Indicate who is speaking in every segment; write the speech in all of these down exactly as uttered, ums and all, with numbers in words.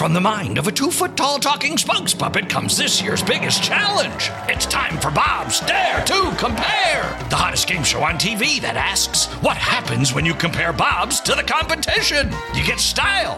Speaker 1: From the mind of a two-foot-tall talking spokes puppet comes this year's biggest challenge. It's time for Bob's Dare to Compare, the hottest game show on T V that asks, what happens when you compare Bob's to the competition? You get style.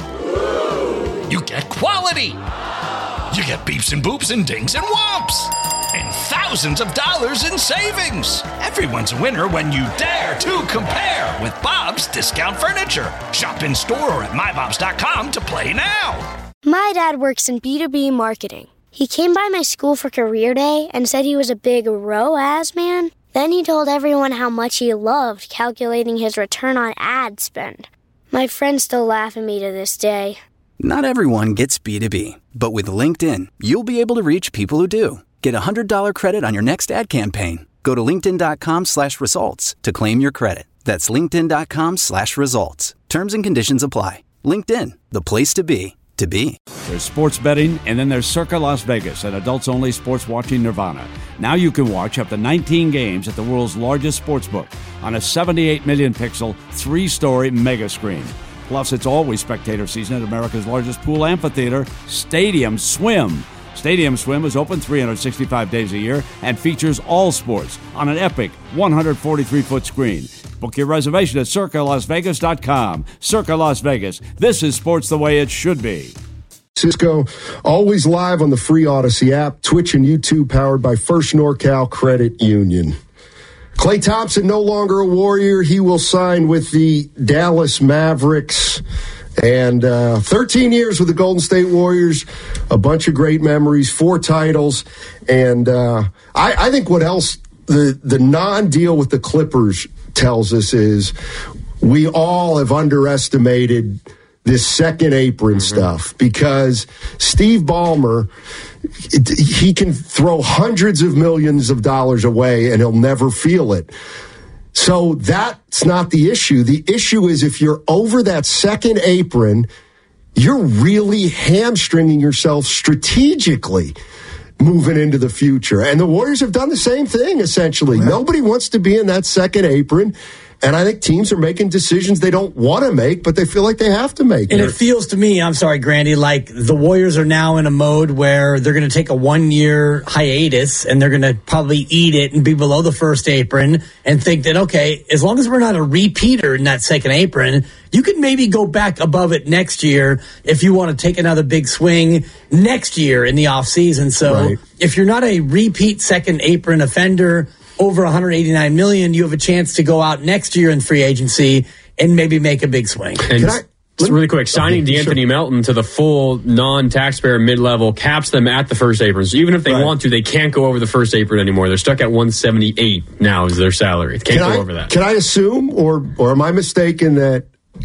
Speaker 1: You get quality. You get beeps and boops and dings and whomps. And thousands of dollars in savings. Everyone's a winner when you dare to compare with Bob's Discount Furniture. Shop in store or at my bobs dot com to play now.
Speaker 2: My dad works in B two B marketing. He came by my school for career day and said he was a big R O A S man. Then he told everyone how much he loved calculating his return on ad spend. My friends still laugh at me to this day.
Speaker 3: Not everyone gets B two B, but with LinkedIn, you'll be able to reach people who do. Get a one hundred dollars credit on your next ad campaign. Go to linkedin.com slash results to claim your credit. That's linkedin.com slash results. Terms and conditions apply. LinkedIn, the place to be, to be.
Speaker 4: There's sports betting, and then there's Circa Las Vegas, an adults-only sports watching nirvana. Now you can watch up to nineteen games at the world's largest sportsbook on a seventy-eight million pixel, three-story mega screen. Plus, it's always spectator season at America's largest pool amphitheater, Stadium Swim. Stadium Swim is open three hundred sixty-five days a year and features all sports on an epic one hundred forty-three foot screen. Book your reservation at circa las vegas dot com. Circa Las Vegas. This is sports the way it should be.
Speaker 5: Cisco, always live on the free Odyssey app, Twitch and YouTube, powered by First NorCal Credit Union. Klay Thompson no longer a Warrior. He will sign with the Dallas Mavericks. And uh, thirteen years with the Golden State Warriors, a bunch of great memories, four titles. And uh, I, I think what else the, the non-deal with the Clippers tells us is we all have underestimated this second apron mm-hmm. stuff, because Steve Ballmer, he can throw hundreds of millions of dollars away and he'll never feel it. So that's not the issue. The issue is if you're over that second apron, you're really hamstringing yourself strategically moving into the future. And the Warriors have done the same thing, essentially. Right. Nobody wants to be in that second apron. And I think teams are making decisions they don't want to make, but they feel like they have to make.
Speaker 6: And it feels to me, I'm sorry, Grandy, like the Warriors are now in a mode where they're going to take a one-year hiatus and they're going to probably eat it and be below the first apron and think that, okay, as long as we're not a repeater in that second apron, you can maybe go back above it next year if you want to take another big swing next year in the offseason. So right. if you're not a repeat second apron offender over one hundred eighty-nine million dollars, you have a chance to go out next year in free agency and maybe make a big swing.
Speaker 7: And I, just really quick, signing okay, DeAnthony sure. Melton to the full non-taxpayer mid-level caps them at the first apron. So even if they right. want to, they can't go over the first apron anymore. They're stuck at one seventy-eight now is their salary. They can't can go
Speaker 5: I,
Speaker 7: over that.
Speaker 5: Can I assume, or or am I mistaken, that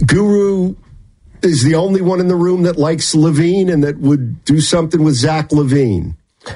Speaker 5: Guru is the only one in the room that likes LaVine and that would do something with Zach LaVine?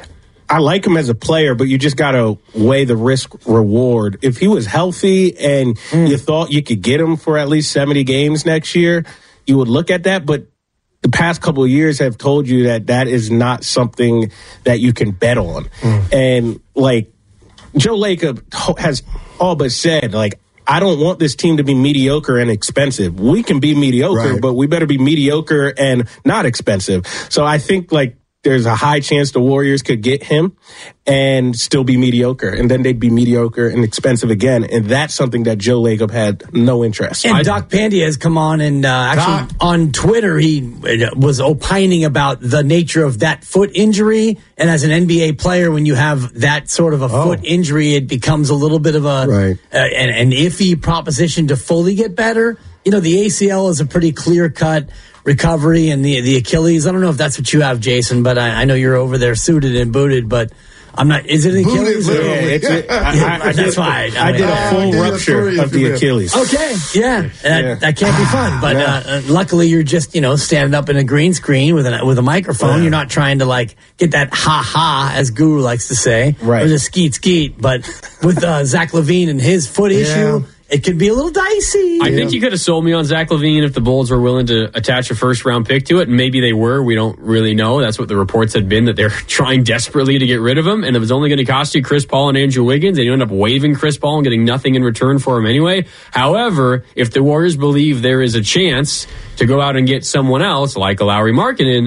Speaker 8: I like him as a player, but you just got to weigh the risk reward. If he was healthy and mm. you thought you could get him for at least seventy games next year, you would look at that. But the past couple of years have told you that that is not something that you can bet on. Mm. And like Joe Lacob has all but said, like, I don't want this team to be mediocre and expensive. We can be mediocre, right. but we better be mediocre and not expensive. So I think like, there's a high chance the Warriors could get him and still be mediocre. And then they'd be mediocre and expensive again. And that's something that Joe Lacob had no interest.
Speaker 6: And Doc Pandia has come on and uh, actually Doc. on Twitter, he was opining about the nature of that foot injury. And as an N B A player, when you have that sort of a oh. foot injury, it becomes a little bit of a right. uh, an, an iffy proposition to fully get better. You know, the A C L is a pretty clear-cut recovery, and the the Achilles. I don't know if that's what you have, Jason, but I, I know you're over there suited and booted, but I'm not. Is it an Achilles?
Speaker 8: Booted, yeah, it's a, I, I, I
Speaker 6: that's
Speaker 8: did,
Speaker 6: why. I,
Speaker 8: I did a full did rupture a of the Achilles.
Speaker 6: Okay, yeah, yeah. That, that can't be fun. But
Speaker 8: yeah.
Speaker 6: uh, luckily, you're just you know standing up in a green screen with a with a microphone. Yeah. You're not trying to like get that ha ha, as Guru likes to say,
Speaker 8: right?
Speaker 6: Or the skeet skeet. But with uh, Zach LaVine and his foot yeah. issue. It could be a little dicey.
Speaker 7: I yeah. think you could have sold me on Zach LaVine if the Bulls were willing to attach a first-round pick to it. And maybe they were. We don't really know. That's what the reports had been, that they're trying desperately to get rid of him. And it was only going to cost you Chris Paul and Andrew Wiggins. And you end up waiving Chris Paul and getting nothing in return for him anyway. However, if the Warriors believe there is a chance to go out and get someone else, like a Lauri Markkanen,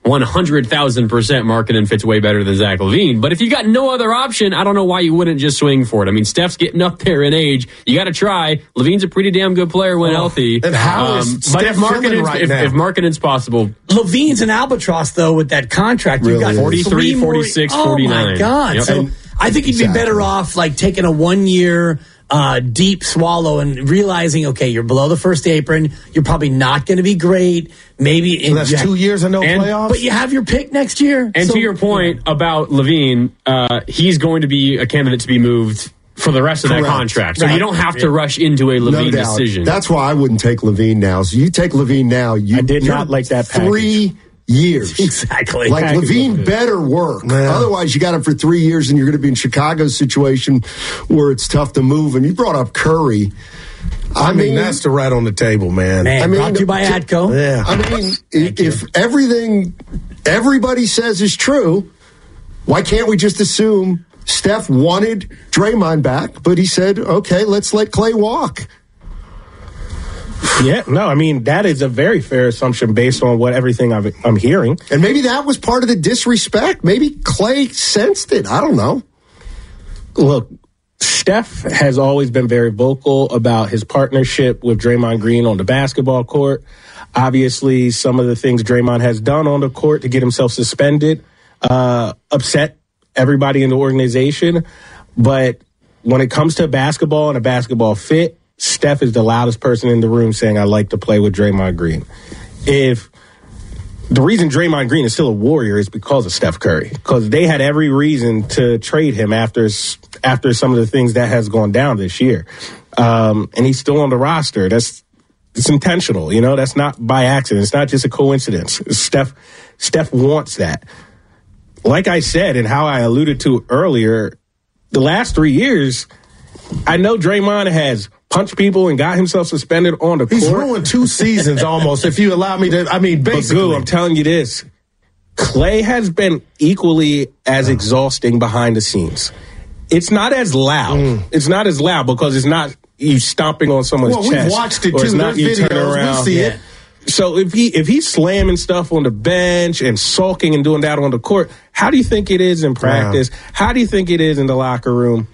Speaker 7: one hundred thousand percent Markkanen fits way better than Zach LaVine. But if you got no other option, I don't know why you wouldn't just swing for it. I mean, Steph's getting up there in age. You got to try. LaVine's a pretty damn good player when oh, healthy.
Speaker 9: And how um, is Steph
Speaker 7: but if Markkanen's,
Speaker 9: right
Speaker 7: if,
Speaker 9: now?
Speaker 7: if Markkanen's possible.
Speaker 6: LaVine's an albatross, though, with that contract.
Speaker 9: Really
Speaker 6: You've got
Speaker 7: forty-three, forty-six, forty-nine.
Speaker 6: Oh, my God.
Speaker 7: Yep.
Speaker 6: So
Speaker 7: And,
Speaker 6: I think you'd
Speaker 9: exactly.
Speaker 6: be better off like taking a one-year uh, deep swallow and realizing, okay, you're below the first apron. You're probably not going to be great. Maybe
Speaker 9: So that's
Speaker 6: you
Speaker 9: two years of no
Speaker 7: and-
Speaker 9: playoffs?
Speaker 6: But you have your pick next year.
Speaker 7: and
Speaker 6: So-
Speaker 7: to your point about LaVine, uh, he's going to be a candidate to be moved for the rest of
Speaker 5: Correct.
Speaker 7: that contract. So
Speaker 6: Right.
Speaker 7: you don't have to rush into a
Speaker 5: No
Speaker 7: LaVine
Speaker 5: doubt.
Speaker 7: decision.
Speaker 5: That's why I wouldn't take LaVine now. So you take LaVine now. You,
Speaker 8: I did
Speaker 5: you're
Speaker 8: not like that package.
Speaker 5: Three years.
Speaker 6: Exactly.
Speaker 5: Like
Speaker 8: Package
Speaker 5: LaVine
Speaker 8: was good.
Speaker 5: better work.
Speaker 9: Yeah.
Speaker 5: Otherwise, you got him for three years, and you're going to be in Chicago's situation where it's tough to move. And you brought up Curry. I,
Speaker 9: I mean, that's the right on the table, man.
Speaker 6: Man,
Speaker 5: I mean,
Speaker 6: brought to you by
Speaker 5: to-
Speaker 6: Atco.
Speaker 9: Yeah.
Speaker 5: I mean, if, if everything everybody says is true, why can't we just assume Steph wanted Draymond back, but he said, okay, let's let Clay walk?
Speaker 8: Yeah, no, I mean, that is a very fair assumption based on what everything I've, I'm hearing.
Speaker 5: And maybe that was part of the disrespect. Maybe Clay sensed it. I don't know.
Speaker 8: Look, Steph has always been very vocal about his partnership with Draymond Green on the basketball court. Obviously, some of the things Draymond has done on the court to get himself suspended uh, upset everybody in the organization. But when it comes to basketball and a basketball fit, Steph is the loudest person in the room saying, I like to play with Draymond Green. If the reason Draymond Green is still a Warrior is because of Steph Curry, because they had every reason to trade him after after some of the things that has gone down this year. Um, and he's still on the roster. That's it's intentional, you know, that's not by accident. It's not just a coincidence. Steph Steph wants that. Like I said, and how I alluded to earlier, the last three years, I know Draymond has punched people and got himself suspended on the
Speaker 9: He's
Speaker 8: court.
Speaker 9: ruined two seasons almost, if you allow me to. I mean,
Speaker 8: But
Speaker 9: basically.
Speaker 8: Goo, I'm telling you this. Clay has been equally as exhausting behind the scenes. It's not as loud.
Speaker 9: Mm.
Speaker 8: It's not as loud because it's not you stomping on someone's
Speaker 9: well,
Speaker 8: chest.
Speaker 9: we've watched it
Speaker 8: or it's
Speaker 9: too.
Speaker 8: not
Speaker 9: There's
Speaker 8: you turning
Speaker 9: videos.
Speaker 8: around.
Speaker 9: We see
Speaker 6: Yeah.
Speaker 9: it.
Speaker 8: So if he if he's slamming stuff on the bench and sulking and doing that on the court, how do you think it is in practice?
Speaker 9: Wow.
Speaker 8: How do you think it is in the locker room?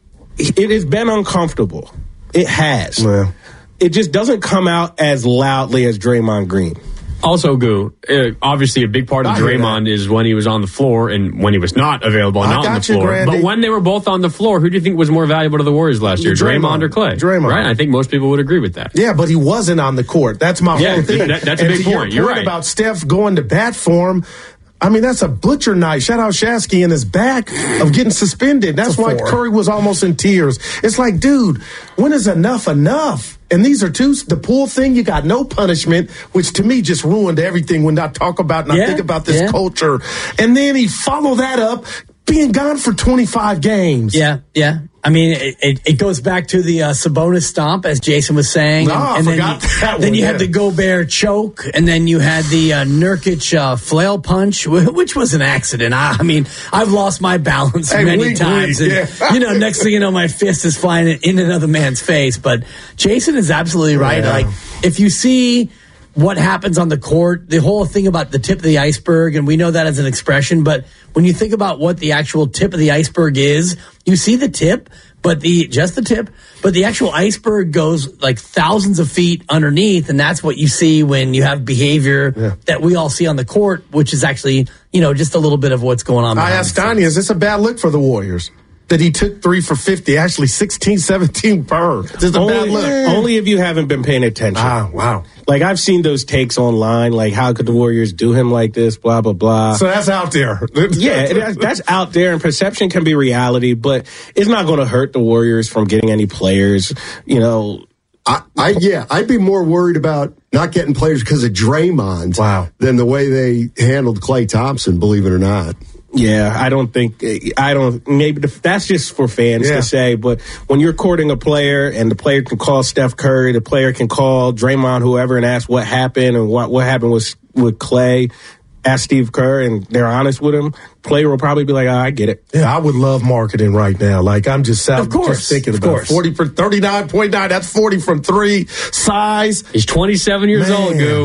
Speaker 8: It has been uncomfortable. It has.
Speaker 9: Well.
Speaker 8: It just doesn't come out as loudly as Draymond Green.
Speaker 7: Also, Goo, uh, obviously a big part of
Speaker 9: I hear
Speaker 7: Draymond
Speaker 9: that.
Speaker 7: is when he was on the floor and when he was not available and
Speaker 9: I
Speaker 7: not on the
Speaker 9: got you,
Speaker 7: floor.
Speaker 9: Grandy.
Speaker 7: But when they were both on the floor, who do you think was more valuable to the Warriors last year, Draymond,
Speaker 9: Draymond.
Speaker 7: or Clay?
Speaker 9: Draymond.
Speaker 7: Right? I think most people would agree with that.
Speaker 9: Yeah, but he wasn't on the court. That's my
Speaker 7: Yeah,
Speaker 9: whole thing.
Speaker 7: that- that's a
Speaker 9: and
Speaker 7: big
Speaker 9: to your
Speaker 7: point. You're right.
Speaker 9: about Steph going to bat for him. I mean, that's a butcher knife. Shout out Shasky in his back of getting suspended. That's
Speaker 6: It's a
Speaker 9: why
Speaker 6: four.
Speaker 9: Curry was almost in tears. It's like, dude, when is enough enough? And these are two, the pool thing, you got no punishment, which to me just ruined everything when I talk about and I
Speaker 6: Yeah,
Speaker 9: think about this
Speaker 6: yeah.
Speaker 9: culture. And then he followed that up being gone for twenty-five games.
Speaker 6: Yeah, yeah. I mean, it, it, it goes back to the uh, Sabonis stomp, as Jason was saying.
Speaker 9: No, I
Speaker 6: then
Speaker 9: forgot
Speaker 6: you,
Speaker 9: that
Speaker 6: Then
Speaker 9: one,
Speaker 6: you
Speaker 9: yeah.
Speaker 6: had the Gobert choke, and then you had the uh, Nurkic uh, flail punch, wh- which was an accident. I, I mean, I've lost my balance
Speaker 9: Hey,
Speaker 6: many
Speaker 9: wink,
Speaker 6: times.
Speaker 9: wink,
Speaker 6: and,
Speaker 9: yeah.
Speaker 6: you know, next thing you know, my fist is flying in another man's face. But Jason is absolutely right.
Speaker 9: Yeah.
Speaker 6: Like, if you see what happens on the court, the whole thing about the tip of the iceberg, and we know that as an expression, but when you think about what the actual tip of the iceberg is, you see the tip, but the just the tip, but the actual iceberg goes like thousands of feet underneath, and that's what you see when you have behavior
Speaker 9: Yeah.
Speaker 6: that we all see on the court, which is actually, you know, just a little bit of what's going on.
Speaker 9: I
Speaker 6: behind
Speaker 9: asked
Speaker 6: the scenes.
Speaker 9: Donnie, is this a bad look for the Warriors? That he took three for fifty, actually sixteen, seventeen per. This is a
Speaker 8: Only,
Speaker 9: bad look.
Speaker 8: only if you haven't been paying attention.
Speaker 9: Ah, wow.
Speaker 8: Like, I've seen those takes online, like, how could the Warriors do him like this, blah, blah, blah.
Speaker 9: So that's out there.
Speaker 8: yeah, it, that's out there, and perception can be reality, but it's not going to hurt the Warriors from getting any players, you know.
Speaker 5: I, I yeah, I'd be more worried about not getting players because of Draymond
Speaker 9: Wow.
Speaker 5: than the way they handled Klay Thompson, believe it or not.
Speaker 8: Yeah, I don't think, I don't, maybe the, that's just for fans
Speaker 9: Yeah.
Speaker 8: to say, but when you're courting a player and the player can call Steph Curry, the player can call Draymond, whoever, and ask what happened and what, what happened with, with Clay, ask Steve Kerr, and they're honest with him, player will probably be like, oh, I get it.
Speaker 9: Yeah, I would love marketing right now. Like, I'm just,
Speaker 6: Of course,
Speaker 9: just thinking
Speaker 6: of
Speaker 9: about
Speaker 6: course.
Speaker 9: forty for thirty-nine point nine. That's forty from three. Size.
Speaker 7: He's twenty-seven years
Speaker 9: Man.
Speaker 7: old, Goo.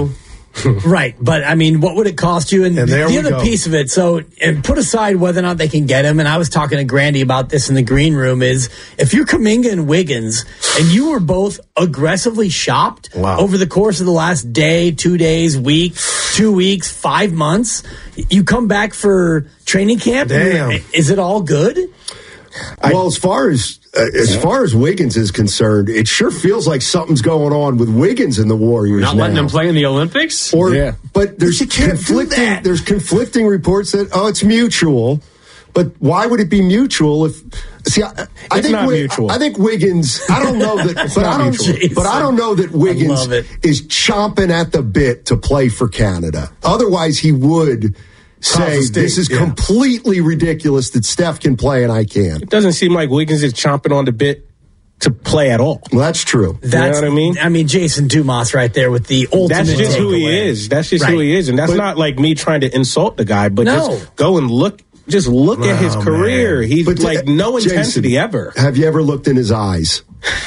Speaker 6: Right, but I mean, what would it cost you? And,
Speaker 9: And there
Speaker 6: the
Speaker 9: we
Speaker 6: other
Speaker 9: go.
Speaker 6: piece of it, so and put aside whether or not they can get him, and I was talking to Grandy about this in the green room, is if you're Kuminga and Wiggins, and you were both aggressively shopped
Speaker 9: Wow.
Speaker 6: over the course of the last day, two days, week, two weeks, five months, you come back for training camp, and
Speaker 9: Damn.
Speaker 6: you're- is it all good?
Speaker 5: Well, as far as uh, as far as Wiggins is concerned, it sure feels like something's going on with Wiggins and the Warriors
Speaker 7: Not
Speaker 5: now.
Speaker 7: letting him play in the Olympics?
Speaker 5: Or,
Speaker 8: Yeah.
Speaker 5: but there's
Speaker 9: you can't do
Speaker 5: conflicting.
Speaker 9: that.
Speaker 5: There's conflicting reports that oh, it's mutual. But why would it be mutual if? See, I, I
Speaker 8: It's
Speaker 5: think
Speaker 8: not
Speaker 5: Wi-
Speaker 8: mutual.
Speaker 5: I think Wiggins. I don't know that, but I
Speaker 8: not
Speaker 5: don't.
Speaker 8: mutual.
Speaker 5: But I don't know that Wiggins
Speaker 6: love it.
Speaker 5: is chomping at the bit to play for Canada. Otherwise, he would say
Speaker 9: a stink,
Speaker 5: this is
Speaker 9: yeah.
Speaker 5: completely ridiculous that Steph can play and I can't.
Speaker 8: It doesn't seem like Wiggins is chomping on the bit to play at all.
Speaker 5: Well, that's true.
Speaker 6: That's,
Speaker 8: what I mean?
Speaker 6: I mean, Jason Dumas right there with the ultimate
Speaker 8: That's just who he
Speaker 6: takeaway.
Speaker 8: is. That's just
Speaker 6: Right.
Speaker 8: who he is. And that's
Speaker 5: But-
Speaker 8: not like me trying to insult the guy, but
Speaker 6: No.
Speaker 8: just go and look. Just look at his
Speaker 9: Oh,
Speaker 8: career.
Speaker 9: man.
Speaker 8: He's
Speaker 5: But,
Speaker 8: like
Speaker 5: uh,
Speaker 8: no
Speaker 5: Jason,
Speaker 8: intensity ever.
Speaker 5: Have you ever looked in his eyes?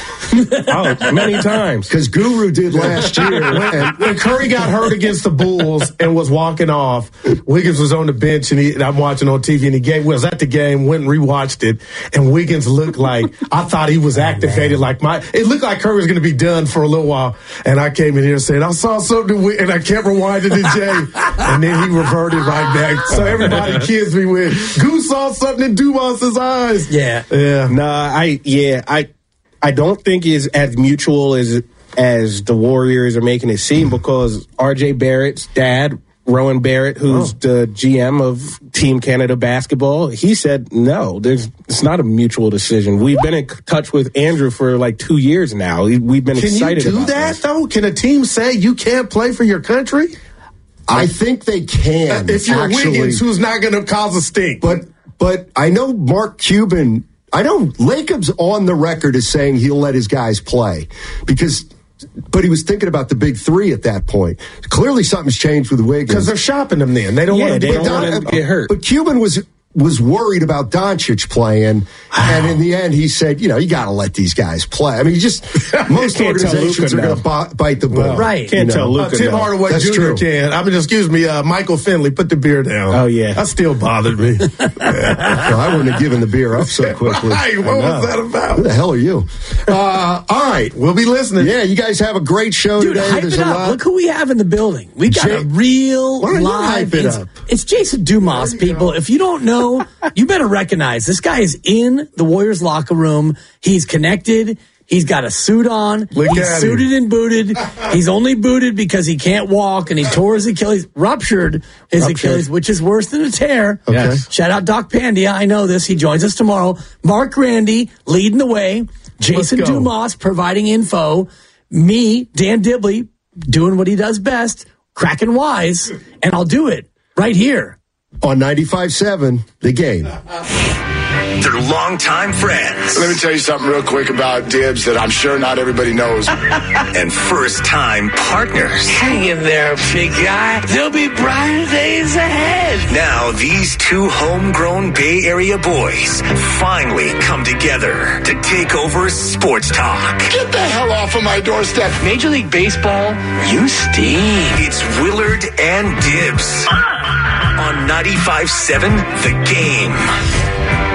Speaker 8: Oh, many times.
Speaker 5: Because Guru did last year. And
Speaker 9: When Curry got hurt against the Bulls and was walking off, Wiggins was on the bench, and, he, and I'm watching on T V, and he gave, was at the game, went and rewatched it, and Wiggins looked like, I thought he was activated like my, it looked like Curry was going to be done for a little while, and I came in here saying, I saw something, wi-" and I kept rewinding to Jay, and then he reverted right back. So everybody kids me with, Goose saw something in Dumas's eyes.
Speaker 6: Yeah.
Speaker 9: Yeah.
Speaker 8: Nah, I yeah, I I don't think it's as mutual as as the Warriors are making it seem, because R J Barrett's dad, Rowan Barrett, who's
Speaker 9: Oh.
Speaker 8: the G M of Team Canada basketball, he said no, there's it's not a mutual decision. We've been in touch with Andrew for like two years now. We- We've been
Speaker 9: Can you
Speaker 8: excited
Speaker 9: do
Speaker 8: about
Speaker 9: that,
Speaker 8: this.
Speaker 9: though? Can a team say you can't play for your country?
Speaker 5: I think they can.
Speaker 9: If you're
Speaker 5: actually.
Speaker 9: Wiggins, who's not going to cause a stink.
Speaker 5: But but I know Mark Cuban. I know Lacob's on the record as saying he'll let his guys play because. But he was thinking about the big three at that point. Clearly, something's changed with Wiggins
Speaker 9: because they're shopping them then. They don't
Speaker 8: Yeah,
Speaker 9: want to
Speaker 8: they
Speaker 9: be
Speaker 8: don't want him to get hurt.
Speaker 5: But Cuban was was worried about Doncic playing, and in the end, he said, "You know, you got to let these guys play." I mean, you just most
Speaker 8: Can't tell
Speaker 5: organizations
Speaker 8: Luka
Speaker 5: are going to
Speaker 8: no.
Speaker 5: b- bite the bullet.
Speaker 6: Right.
Speaker 8: Can't
Speaker 5: you know?
Speaker 8: tell Luka
Speaker 9: Uh, Tim
Speaker 8: no.
Speaker 9: Hardaway
Speaker 5: That's
Speaker 9: Junior
Speaker 5: true.
Speaker 9: can. I mean, excuse me, uh, Michael Finley, put the beer down.
Speaker 8: Oh, yeah.
Speaker 9: That still bothered me.
Speaker 5: Well, I wouldn't have given the beer up so quickly.
Speaker 9: Right, what was that about?
Speaker 5: Who the hell are you?
Speaker 9: Uh, all right, we'll be listening.
Speaker 5: Yeah, you guys have a great show
Speaker 6: Dude,
Speaker 5: today.
Speaker 6: hype
Speaker 5: There's
Speaker 6: it
Speaker 5: a
Speaker 6: up.
Speaker 5: lot.
Speaker 6: Look who we have in the building. We got
Speaker 5: Jay-
Speaker 6: a real
Speaker 5: Why don't you
Speaker 6: live.
Speaker 5: hype it
Speaker 6: it's,
Speaker 5: up?
Speaker 6: it's Jason Dumas, people. If you don't know, you better recognize this guy is in the Warriors locker room. He's connected. He's got a suit on.
Speaker 9: Look
Speaker 6: He's
Speaker 9: at him.
Speaker 6: suited and booted. He's only booted because he can't walk and he tore his Achilles, ruptured his
Speaker 5: Ruptured.
Speaker 6: Achilles, which is worse than a tear.
Speaker 5: Okay.
Speaker 8: Yes.
Speaker 6: Shout out Doc Pandia. I know this. He joins us tomorrow. Mark Grandy leading the way. Jason
Speaker 9: go.
Speaker 6: Dumas providing info. Me, Dan Dibley, doing what he does best, cracking wise, and I'll do it right here.
Speaker 5: On ninety-five seven, The Game.
Speaker 1: They're longtime friends.
Speaker 10: Let me tell you something real quick about Dibs that I'm sure not everybody knows.
Speaker 1: And first-time partners.
Speaker 11: Hang in there, big guy. There'll be brighter days ahead.
Speaker 1: Now, these two homegrown Bay Area boys finally come together to take over sports talk.
Speaker 10: Get the hell off of my doorstep.
Speaker 11: Major League Baseball, you steam.
Speaker 1: It's Willard and Dibs on ninety-five seven The Game.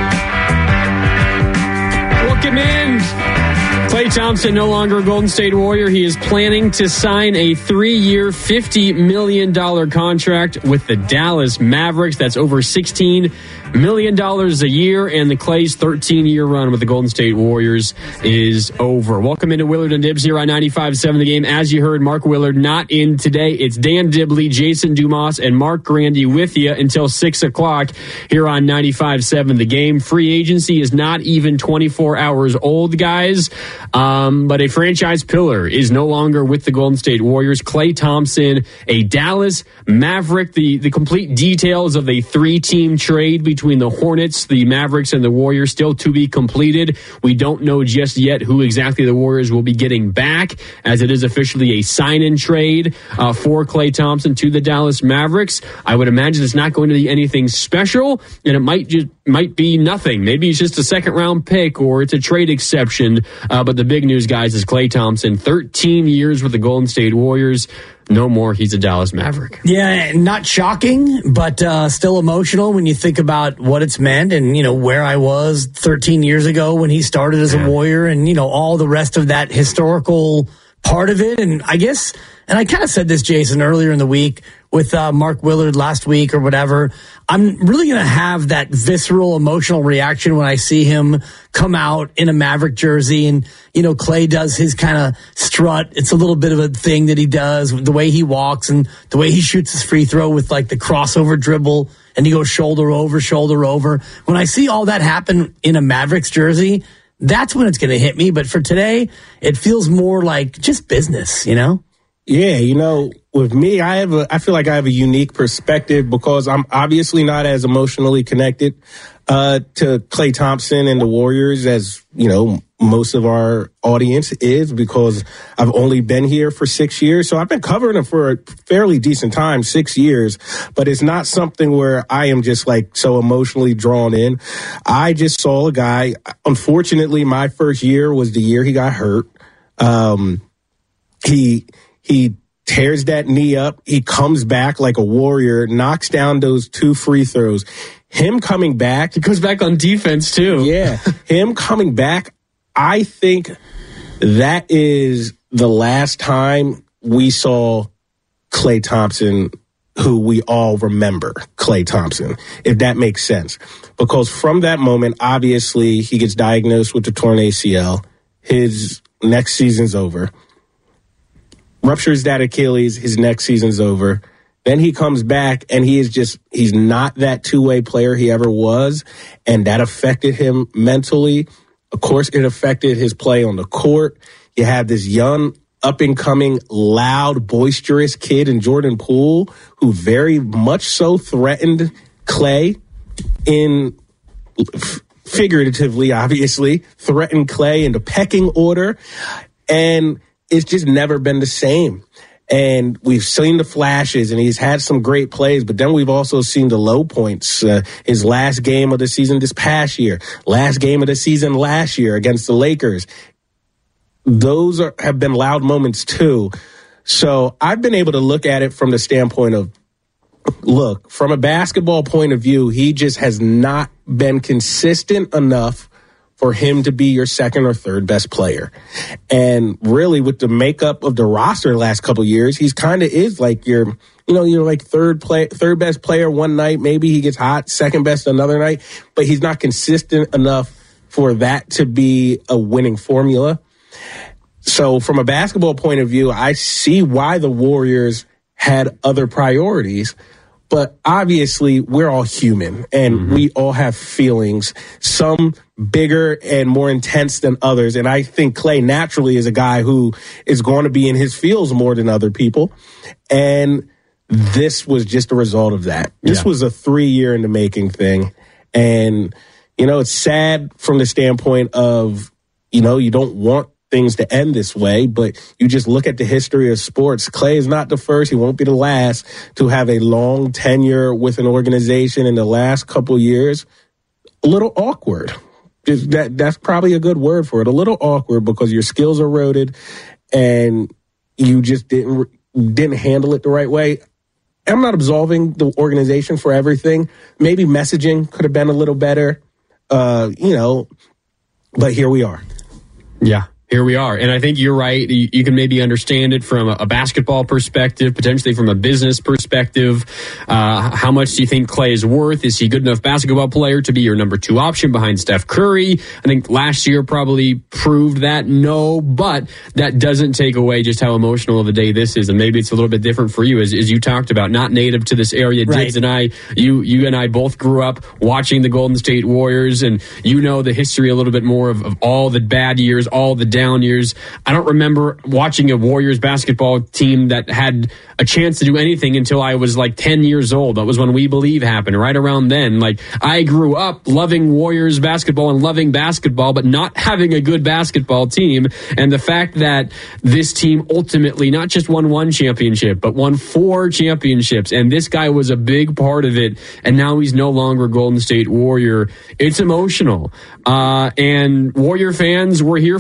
Speaker 7: Welcome in. Klay Thompson, no longer a Golden State Warrior. He is planning to sign a three-year, fifty million dollars contract with the Dallas Mavericks. That's over sixteen million dollars a year, and the Klay's thirteen-year run with the Golden State Warriors is over. Welcome into Willard and Dibs here on ninety-five seven The Game. As you heard, Mark Willard not in today. It's Dan Dibley, Jason Dumas, and Mark Grandy with you until six o'clock here on ninety-five seven The Game. Free agency is not even twenty-four hours old, guys. Um, but a franchise pillar is no longer with the Golden State Warriors. Klay Thompson, a Dallas Maverick. The, the complete details of a three-team trade between the Hornets, the Mavericks, and the Warriors still to be completed. We don't know just yet who exactly the Warriors will be getting back, as it is officially a sign-in trade uh, for Klay Thompson to the Dallas Mavericks. I would imagine it's not going to be anything special, and it might just might be nothing. Maybe it's just a second-round pick, or it's a trade exception. Uh, but the big news, guys, is Klay Thompson, thirteen years with the Golden State Warriors. no more. He's a Dallas Maverick.
Speaker 6: Yeah, not shocking, but uh, still emotional when you think about what it's meant and, you know, where I was thirteen years ago when he started as a Warrior and, you know, all the rest of that historical part of it. And I guess, and I kind of said this, Jason, earlier in the week with uh, Mark Willard last week or whatever, I'm really going to have that visceral emotional reaction when I see him come out in a Maverick jersey and, you know, Clay does his kind of strut. It's a little bit of a thing that he does, the way he walks and the way he shoots his free throw with like the crossover dribble and he goes shoulder over, shoulder over. When I see all that happen in a Mavericks jersey, that's when it's going to hit me. But for today, it feels more like just business, you know?
Speaker 8: Yeah, you know, with me, I have a, I feel like I have a unique perspective because I'm obviously not as emotionally connected uh, to Klay Thompson and the Warriors as, you know, most of our audience is because I've only been here for six years. So I've been covering him for a fairly decent time, six years, but it's not something where I am just like so emotionally drawn in. I just saw a guy. Unfortunately, my first year was the year he got hurt. Um, he, He tears that knee up. He comes back like a warrior, knocks down those two free throws. Him coming back.
Speaker 7: He goes back on defense, too.
Speaker 8: Yeah. Him coming back, I think that is the last time we saw Klay Thompson, who we all remember, Klay Thompson, if that makes sense. Because from that moment, obviously, he gets diagnosed with the torn A C L. His next season's over. Ruptures that Achilles, his next season's over. Then he comes back and he is just, he's not that two-way player he ever was. And that affected him mentally. Of course, it affected his play on the court. You have this young, up-and-coming, loud, boisterous kid in Jordan Poole who very much so threatened Klay in, f- figuratively, obviously, threatened Klay in the pecking order. And it's just never been the same. And we've seen the flashes and he's had some great plays, but then we've also seen the low points. Uh, his last game of the season this past year, last game of the season last year against the Lakers. Those are, have been loud moments too. So I've been able to look at it from the standpoint of, look, from a basketball point of view, he just has not been consistent enough for him to be your second or third best player. And really with the makeup of the roster the last couple of years, he's kind of is like your, you know, you're like third play, third best player one night. Maybe he gets hot, second best another night, but he's not consistent enough for that to be a winning formula. So from a basketball point of view, I see why the Warriors had other priorities. But obviously, we're all human, and mm-hmm. we all have feelings, some bigger and more intense than others. And I think Klay naturally is a guy who is going to be in his feels more than other people. And this was just a result of that. Yeah. This was a three-year in the making thing. And, you know, it's sad from the standpoint of, you know, you don't want things to end this way, but you just look at the history of sports. Klay is not the first. He won't be the last to have a long tenure with an organization. In the last couple of years, a little awkward. Just that that's probably a good word for it. A little awkward because your skills are eroded and you just didn't didn't handle it the right way. I'm not absolving the organization for everything. Maybe messaging could have been a little better, uh, you know, but here we are.
Speaker 7: Yeah. Here we are. And I think you're right. You, you can maybe understand it from a, a basketball perspective, potentially from a business perspective. Uh, how much do you think Klay is worth? Is he a good enough basketball player to be your number two option behind Steph Curry? I think last year probably proved that no, but that doesn't take away just how emotional of a day this is. And maybe it's a little bit different for you, as, as you talked about, not native to this area. Right. Diggs and I, you, you and I both grew up watching the Golden State Warriors, and you know the history a little bit more of, of all the bad years, all the down years. I don't remember watching a Warriors basketball team that had a chance to do anything until I was like ten years old. That was when We Believe happened, right around then. Like, I grew up loving Warriors basketball and loving basketball, but not having a good basketball team. And the fact that this team ultimately not just won one championship, but won four championships, and this guy was a big part of it, and now he's no longer a Golden State Warrior. It's emotional. Uh, and Warrior fans, we're here for you all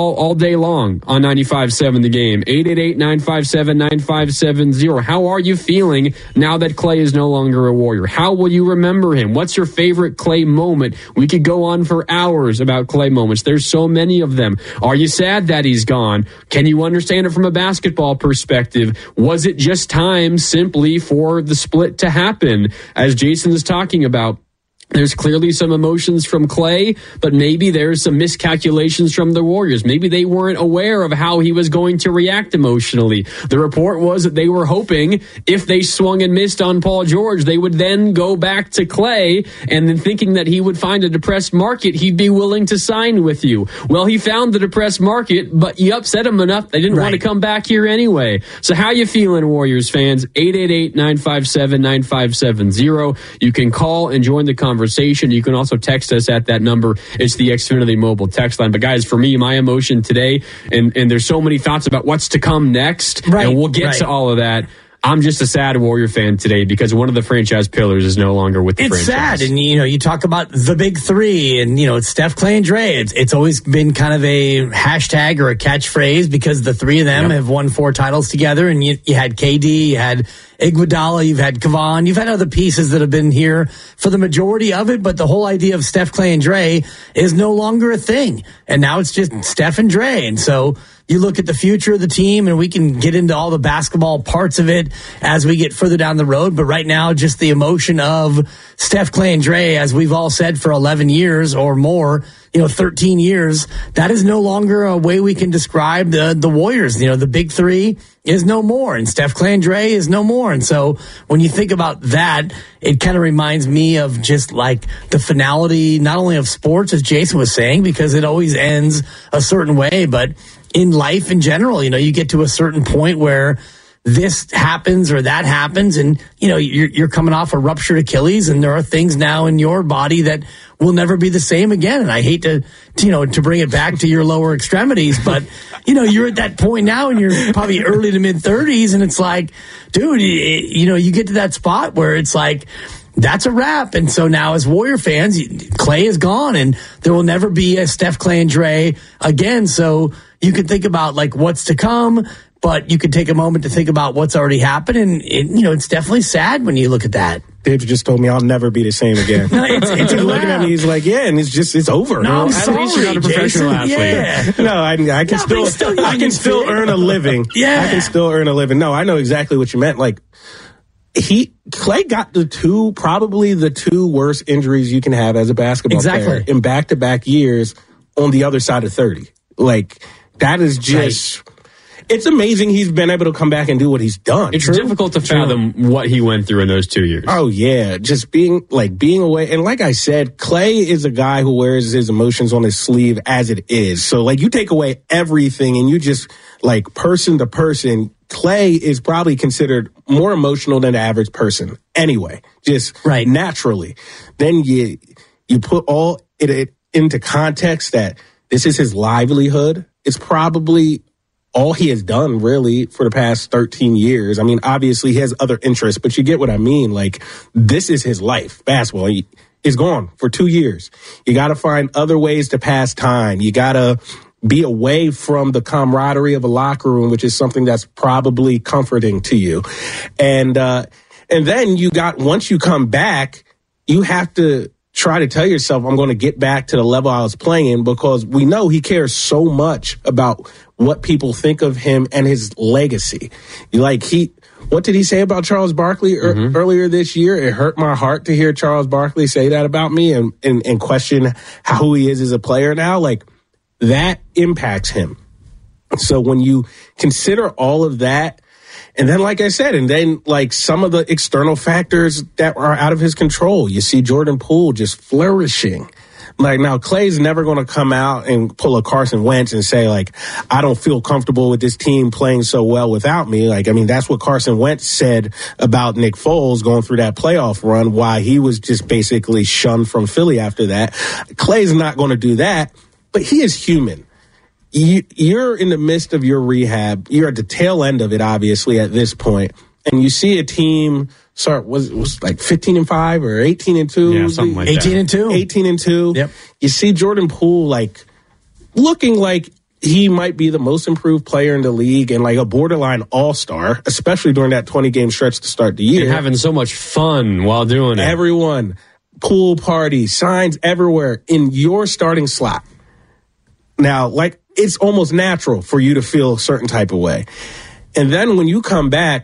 Speaker 7: all, all day long on ninety-five point seven The Game. eight eight eight, nine five seven, nine five seven zero. How are you feeling now that Klay is no longer a Warrior? How will you remember him? What's your favorite Klay moment? We could go on for hours about Klay moments. There's so many of them. Are you sad that he's gone? Can you understand it from a basketball perspective? Was it just time simply for the split to happen? As Jason is talking about, there's clearly some emotions from Klay, but maybe there's some miscalculations from the Warriors. Maybe they weren't aware of how he was going to react emotionally. The report was that they were hoping if they swung and missed on Paul George, they would then go back to Klay, and then thinking that he would find a depressed market, he'd be willing to sign with you. Well, he found the depressed market, but you upset him enough, they didn't right. want to come back here anyway. So how you feeling, Warriors fans? eight eight eight, nine five seven, nine five seven zero. You can call and join the conversation. You can also text us at that number. It's the Xfinity mobile text line. But guys, for me, my emotion today, and, and there's so many thoughts about what's to come next, right, and we'll get right. to all of that. I'm just a sad Warrior fan today because one of the franchise pillars is no longer with the
Speaker 6: it's
Speaker 7: franchise.
Speaker 6: It's sad, and you know, you talk about the big three, and you know, it's Steph, Klay, and Dre. It's it's always been kind of a hashtag or a catchphrase because the three of them yep. have won four titles together, and you, you had K D, you had Iguodala, you've had Kevon, you've had other pieces that have been here for the majority of it, but the whole idea of Steph, Klay, and Dre is no longer a thing, and now it's just Steph and Dre, and so you look at the future of the team, and we can get into all the basketball parts of it as we get further down the road. But right now, just the emotion of Steph, Klay, and Dre, as we've all said for eleven years or more, you know, thirteen years, that is no longer a way we can describe the, the Warriors. You know, the big three is no more, and Steph, Klay, and Dre is no more. And so when you think about that, it kind of reminds me of just like the finality, not only of sports, as Jason was saying, because it always ends a certain way, but in life in general, you know, you get to a certain point where this happens or that happens, and you know, you're, you're coming off a ruptured Achilles, and there are things now in your body that will never be the same again. And I hate to, to you know, to bring it back to your lower extremities, but you know, you're at that point now, and you're probably early to mid thirties, and it's like, dude, you know, you get to that spot where it's like, that's a wrap. And so now as Warrior fans, Klay is gone, and there will never be a Steph, Klay, and Dre again. So you can think about like what's to come, but you could take a moment to think about what's already happened. And, it, you know, it's definitely sad when you look at that.
Speaker 8: Dave just told me I'll never be the same again.
Speaker 6: no, it's, it's
Speaker 8: he's looking at me. He's like, yeah, and it's just, it's over.
Speaker 6: No, I'm
Speaker 7: At
Speaker 6: sorry,
Speaker 7: least you're not a professional
Speaker 6: Jason.
Speaker 7: athlete.
Speaker 6: Yeah.
Speaker 8: No, I, I can
Speaker 6: No,
Speaker 8: still,
Speaker 6: still
Speaker 8: I can still earn a living.
Speaker 6: Yeah.
Speaker 8: I can still earn a living. No, I know exactly what you meant. Like, he, Klay got the two, probably the two worst injuries you can have as a basketball
Speaker 6: exactly.
Speaker 8: player in back-to-back years on the other side of thirty. Like, that is just, right. It's amazing he's been able to come back and do what he's done.
Speaker 7: It's
Speaker 8: True?
Speaker 7: difficult to fathom True. what he went through in those two years.
Speaker 8: Oh, yeah. Just being, like, being away. And like I said, Klay is a guy who wears his emotions on his sleeve as it is. So, like, you take away everything and you just, like, person to person, Klay is probably considered more emotional than the average person anyway, just
Speaker 6: right.
Speaker 8: naturally. Then you you put all it, it into context that this is his livelihood. It's probably all he has done really for the past thirteen years. I mean, obviously he has other interests, but you get what I mean. Like, this is his life. Basketball he is gone for two years. You got to find other ways to pass time. You got to be away from the camaraderie of a locker room, which is something that's probably comforting to you. And, uh, and then you got, once you come back, you have to try to tell yourself, I'm going to get back to the level I was playing, because we know he cares so much about what people think of him and his legacy. Like, he, what did he say about Charles Barkley er, mm-hmm. earlier this year? It hurt my heart to hear Charles Barkley say that about me and, and, and question how who he is as a player now. Like, that impacts him. So when you consider all of that, and then, like I said, and then like some of the external factors that are out of his control, you see Jordan Poole just flourishing. Like, now Klay's never going to come out and pull a Carson Wentz and say, like, I don't feel comfortable with this team playing so well without me. Like, I mean, that's what Carson Wentz said about Nick Foles going through that playoff run, why he was just basically shunned from Philly after that. Klay's not going to do that. But he is human. You, you're in the midst of your rehab. You're at the tail end of it, obviously, at this point. And you see a team start, was was like fifteen and five or eighteen and two?
Speaker 7: Yeah, something like
Speaker 6: eighteen
Speaker 7: that.
Speaker 6: and two.
Speaker 8: eighteen and two.
Speaker 6: Yep.
Speaker 8: You see Jordan Poole, like, looking like he might be the most improved player in the league and like a borderline all-star, especially during that twenty-game stretch to start the year.
Speaker 7: And having so much fun while doing it.
Speaker 8: Everyone, pool party, signs everywhere in your starting slot. Now, like, it's almost natural for you to feel a certain type of way. And then when you come back,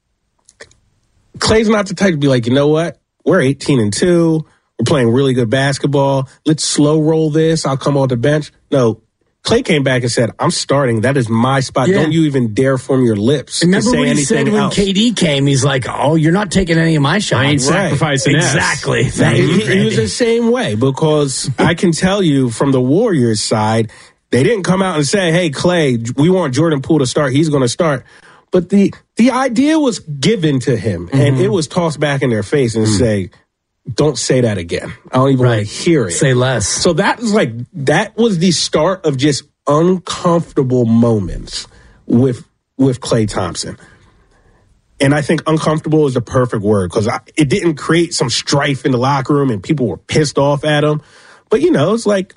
Speaker 8: Klay's not the type to be like, you know what? We're eighteen and two. We're playing really good basketball. Let's slow roll this. I'll come off the bench. No. Klay came back and said, I'm starting. That is my spot. Yeah. Don't you even dare form your lips
Speaker 6: Remember
Speaker 8: to say
Speaker 6: what he
Speaker 8: anything
Speaker 6: said when
Speaker 8: else.
Speaker 6: K D came? He's like, oh, you're not taking any of my shots.
Speaker 7: I ain't
Speaker 6: Right.
Speaker 7: sacrificing
Speaker 6: S. Exactly.
Speaker 8: Now,
Speaker 6: Thank you,
Speaker 8: he, he was
Speaker 6: Randy.
Speaker 8: the same way because I can tell you from the Warriors side, they didn't come out and say, hey, Klay, we want Jordan Poole to start. He's going to start. But the the idea was given to him, mm-hmm. and it was tossed back in their face and mm-hmm. say, don't say that again. I don't even right. want to hear it.
Speaker 6: Say less.
Speaker 8: So that was like, that was the start of just uncomfortable moments with with Klay Thompson. And I think uncomfortable is the perfect word because it didn't create some strife in the locker room and people were pissed off at him. But, you know, it's like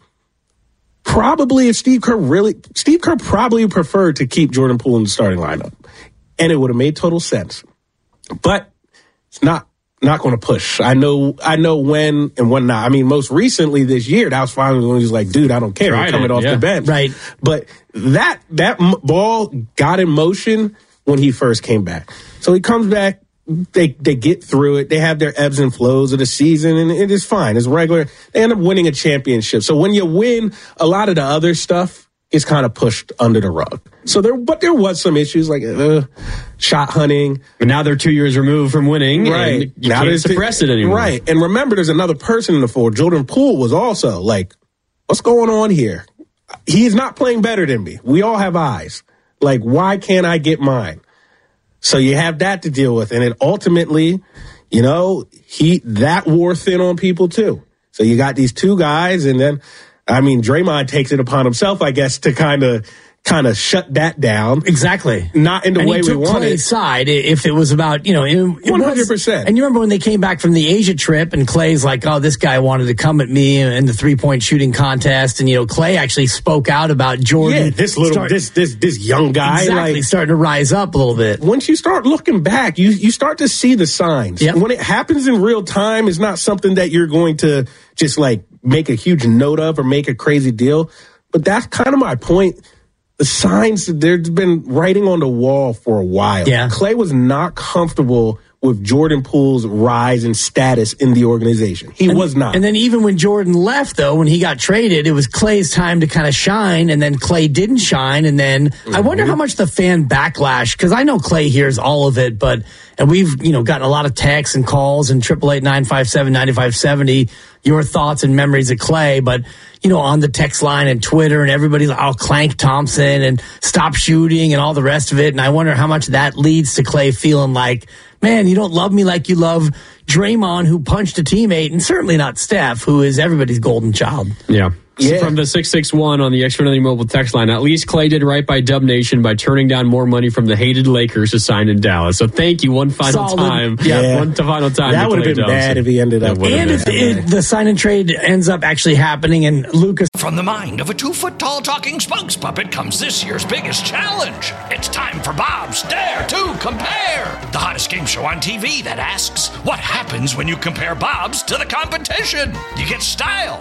Speaker 8: probably if Steve Kerr really, Steve Kerr probably preferred to keep Jordan Poole in the starting lineup. And it would have made total sense. But it's not. Not going to push. I know I know when and when not. I mean, most recently this year, that was finally when he was like, dude, I don't care. I'm coming it, off yeah. the bench.
Speaker 6: Right.
Speaker 8: But that that m- ball got in motion when he first came back. So he comes back. They they get through it. They have their ebbs and flows of the season, and it is fine. It's regular. They end up winning a championship. So when you win, a lot of the other stuff is kind of pushed under the rug. So there, but there was some issues like uh, shot hunting.
Speaker 7: But now they're two years removed from winning,
Speaker 8: right?
Speaker 7: And you now can't suppress it anymore,
Speaker 8: right? And remember, there's another person in the fold. Jordan Poole was also like, "What's going on here? He's not playing better than me. We all have eyes. Like, why can't I get mine?" So you have that to deal with, and it ultimately, you know, he that wore thin on people too. So you got these two guys, and then. I mean, Draymond takes it upon himself, I guess, to kind of kind of shut that down.
Speaker 6: Exactly.
Speaker 8: Not in the
Speaker 6: and
Speaker 8: way
Speaker 6: he took
Speaker 8: we wanted.
Speaker 6: Klay's side if it was about, you know, it,
Speaker 8: one hundred percent.
Speaker 6: And you remember when they came back from the Asia trip and Klay's like, oh, this guy wanted to come at me in the three-point shooting contest. And, you know, Klay actually spoke out about Jordan.
Speaker 8: Yeah, this little, start, this, this, this young guy.
Speaker 6: Exactly,
Speaker 8: like,
Speaker 6: starting to rise up a little bit.
Speaker 8: Once you start looking back, you, you start to see the signs.
Speaker 6: Yep.
Speaker 8: When it happens in real time, it's not something that you're going to just like make a huge note of or make a crazy deal. But that's kind of my point. The signs, there's been writing on the wall for a while.
Speaker 6: Yeah.
Speaker 8: Klay was not comfortable with Jordan Poole's rise and status in the organization. He
Speaker 6: and,
Speaker 8: was not.
Speaker 6: And then even when Jordan left, though, when he got traded, it was Klay's time to kind of shine, and then Klay didn't shine. And then mm-hmm. I wonder how much the fan backlash, because I know Klay hears all of it, but and we've, you know, gotten a lot of texts and calls and triple eight nine five seven ninety five seventy, your thoughts and memories of Klay, but you know, on the text line and Twitter and everybody's like, oh, Clank Thompson and stop shooting and all the rest of it. And I wonder how much that leads to Klay feeling like, man, you don't love me like you love Draymond, who punched a teammate, and certainly not Steph, who is everybody's golden child.
Speaker 7: Yeah.
Speaker 8: Yeah.
Speaker 7: From the six six one on the Xfinity Mobile text line, at least Klay did right by Dub Nation by turning down more money from the hated Lakers to sign in Dallas. So thank you one final
Speaker 6: Solid.
Speaker 7: time.
Speaker 8: Yeah.
Speaker 7: yeah, one final time.
Speaker 8: That would have been
Speaker 7: Thompson.
Speaker 8: bad if he ended up.
Speaker 6: And if it, the sign and trade ends up actually happening, and Lucas.
Speaker 1: From the mind of a two-foot-tall talking spokes puppet comes this year's biggest challenge. It's time for Bob's Dare to Compare, the hottest game show on T V that asks, what happens when you compare Bob's to the competition? You get style.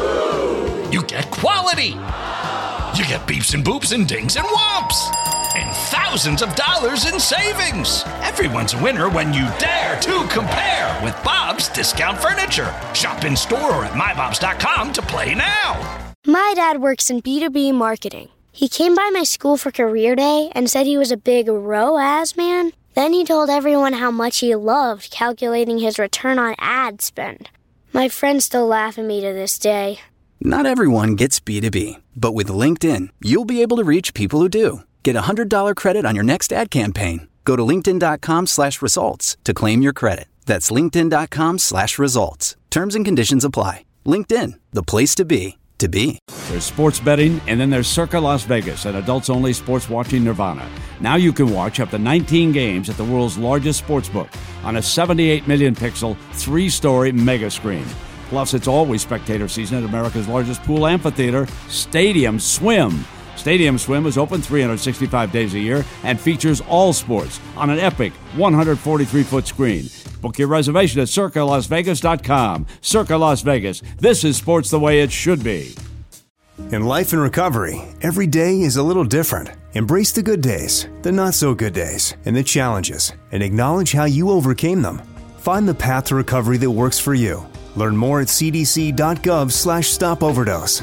Speaker 1: You get quality. You get beeps and boops and dings and whomps. And thousands of dollars in savings. Everyone's a winner when you dare to compare with Bob's Discount Furniture. Shop in store or at my bobs dot com to play now.
Speaker 2: My dad works in B two B marketing. He came by my school for career day and said he was a big R O A S man. Then he told everyone how much he loved calculating his return on ad spend. My friends still laugh at me to this day.
Speaker 3: Not everyone gets B two B, but with LinkedIn, you'll be able to reach people who do. Get a one hundred dollars credit on your next ad campaign. Go to linkedin.com slash results to claim your credit. That's linkedin.com slash results. Terms and conditions apply. LinkedIn, the place to be, to be.
Speaker 4: There's sports betting, and then there's Circa Las Vegas, an adults-only sports watching nirvana. Now you can watch up to nineteen games at the world's largest sportsbook on a seventy-eight million pixel, three-story mega screen. Plus, it's always spectator season at America's largest pool amphitheater, Stadium Swim. Stadium Swim is open three hundred sixty-five days a year and features all sports on an epic one hundred forty-three foot screen. Book your reservation at circa las vegas dot com. Circa Las Vegas. This is sports the way it should be.
Speaker 12: In life and recovery, every day is a little different. Embrace the good days, the not-so-good days, and the challenges, and acknowledge how you overcame them. Find the path to recovery that works for you. Learn more at c d c dot gov slash stop overdose.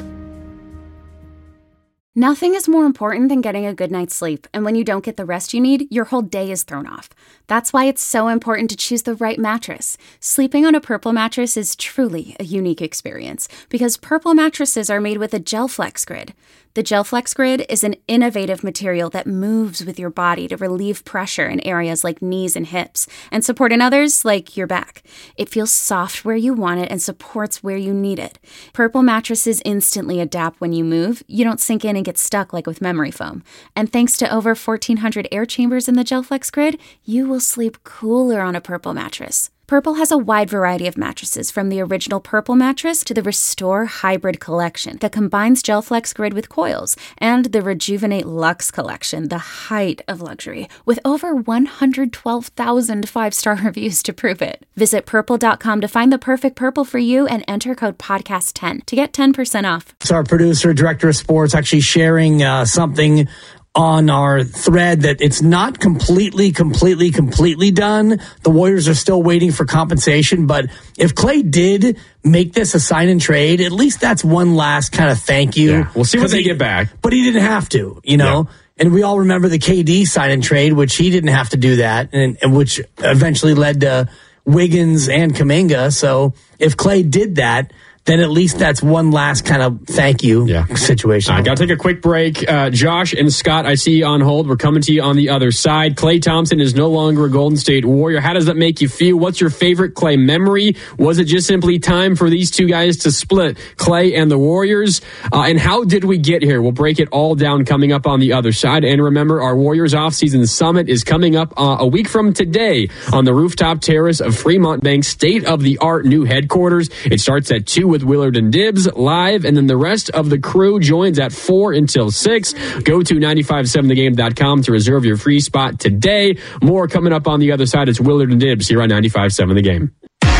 Speaker 13: Nothing is more important than getting a good night's sleep, and when you don't get the rest you need, your whole day is thrown off. That's why it's so important to choose the right mattress. Sleeping on a Purple mattress is truly a unique experience because Purple mattresses are made with a GelFlex grid. The GelFlex grid is an innovative material that moves with your body to relieve pressure in areas like knees and hips and support in others like your back. It feels soft where you want it and supports where you need it. Purple mattresses instantly adapt when you move. You don't sink in and get stuck like with memory foam. And thanks to over fourteen hundred air chambers in the GelFlex grid, you will sleep cooler on a Purple mattress. Purple has a wide variety of mattresses, from the original Purple mattress to the Restore Hybrid collection that combines GelFlex grid with coils, and the Rejuvenate Luxe collection, the height of luxury, with over one hundred twelve thousand five-star reviews to prove it. Visit purple dot com to find the perfect Purple for you and enter code podcast ten to get ten percent off.
Speaker 6: So our producer, director of sports, actually sharing uh, something on our thread that it's not completely, completely, completely done. The Warriors are still waiting for compensation, but if Klay did make this a sign and trade, at least that's one last kind of thank you.
Speaker 7: Yeah, we'll see what they
Speaker 6: he,
Speaker 7: get back.
Speaker 6: But he didn't have to, you know? Yeah. And we all remember the K D sign and trade, which he didn't have to do that, and, and which eventually led to Wiggins and Kuminga. So if Klay did that, then at least that's one last kind of thank you yeah. situation.
Speaker 7: I got to take a quick break. Uh, Josh and Scott, I see you on hold. We're coming to you on the other side. Klay Thompson is no longer a Golden State Warrior. How does that make you feel? What's your favorite Klay memory? Was it just simply time for these two guys to split, Klay and the Warriors? Uh, and how did we get here? We'll break it all down coming up on the other side. And remember, our Warriors offseason summit is coming up uh, a week from today on the rooftop terrace of Fremont Bank's state-of-the-art new headquarters. It starts at two with Willard and Dibbs live, and then the rest of the crew joins at four until six. Go to nine five seven the game dot com to reserve your free spot today. More coming up on the other side. It's Willard and Dibbs here on ninety-five seven The Game.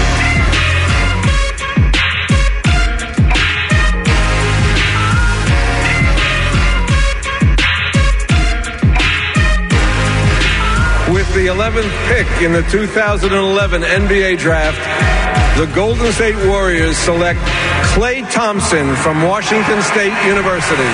Speaker 14: With the eleventh pick in the two thousand eleven N B A draft, the Golden State Warriors select Klay Thompson from Washington State University.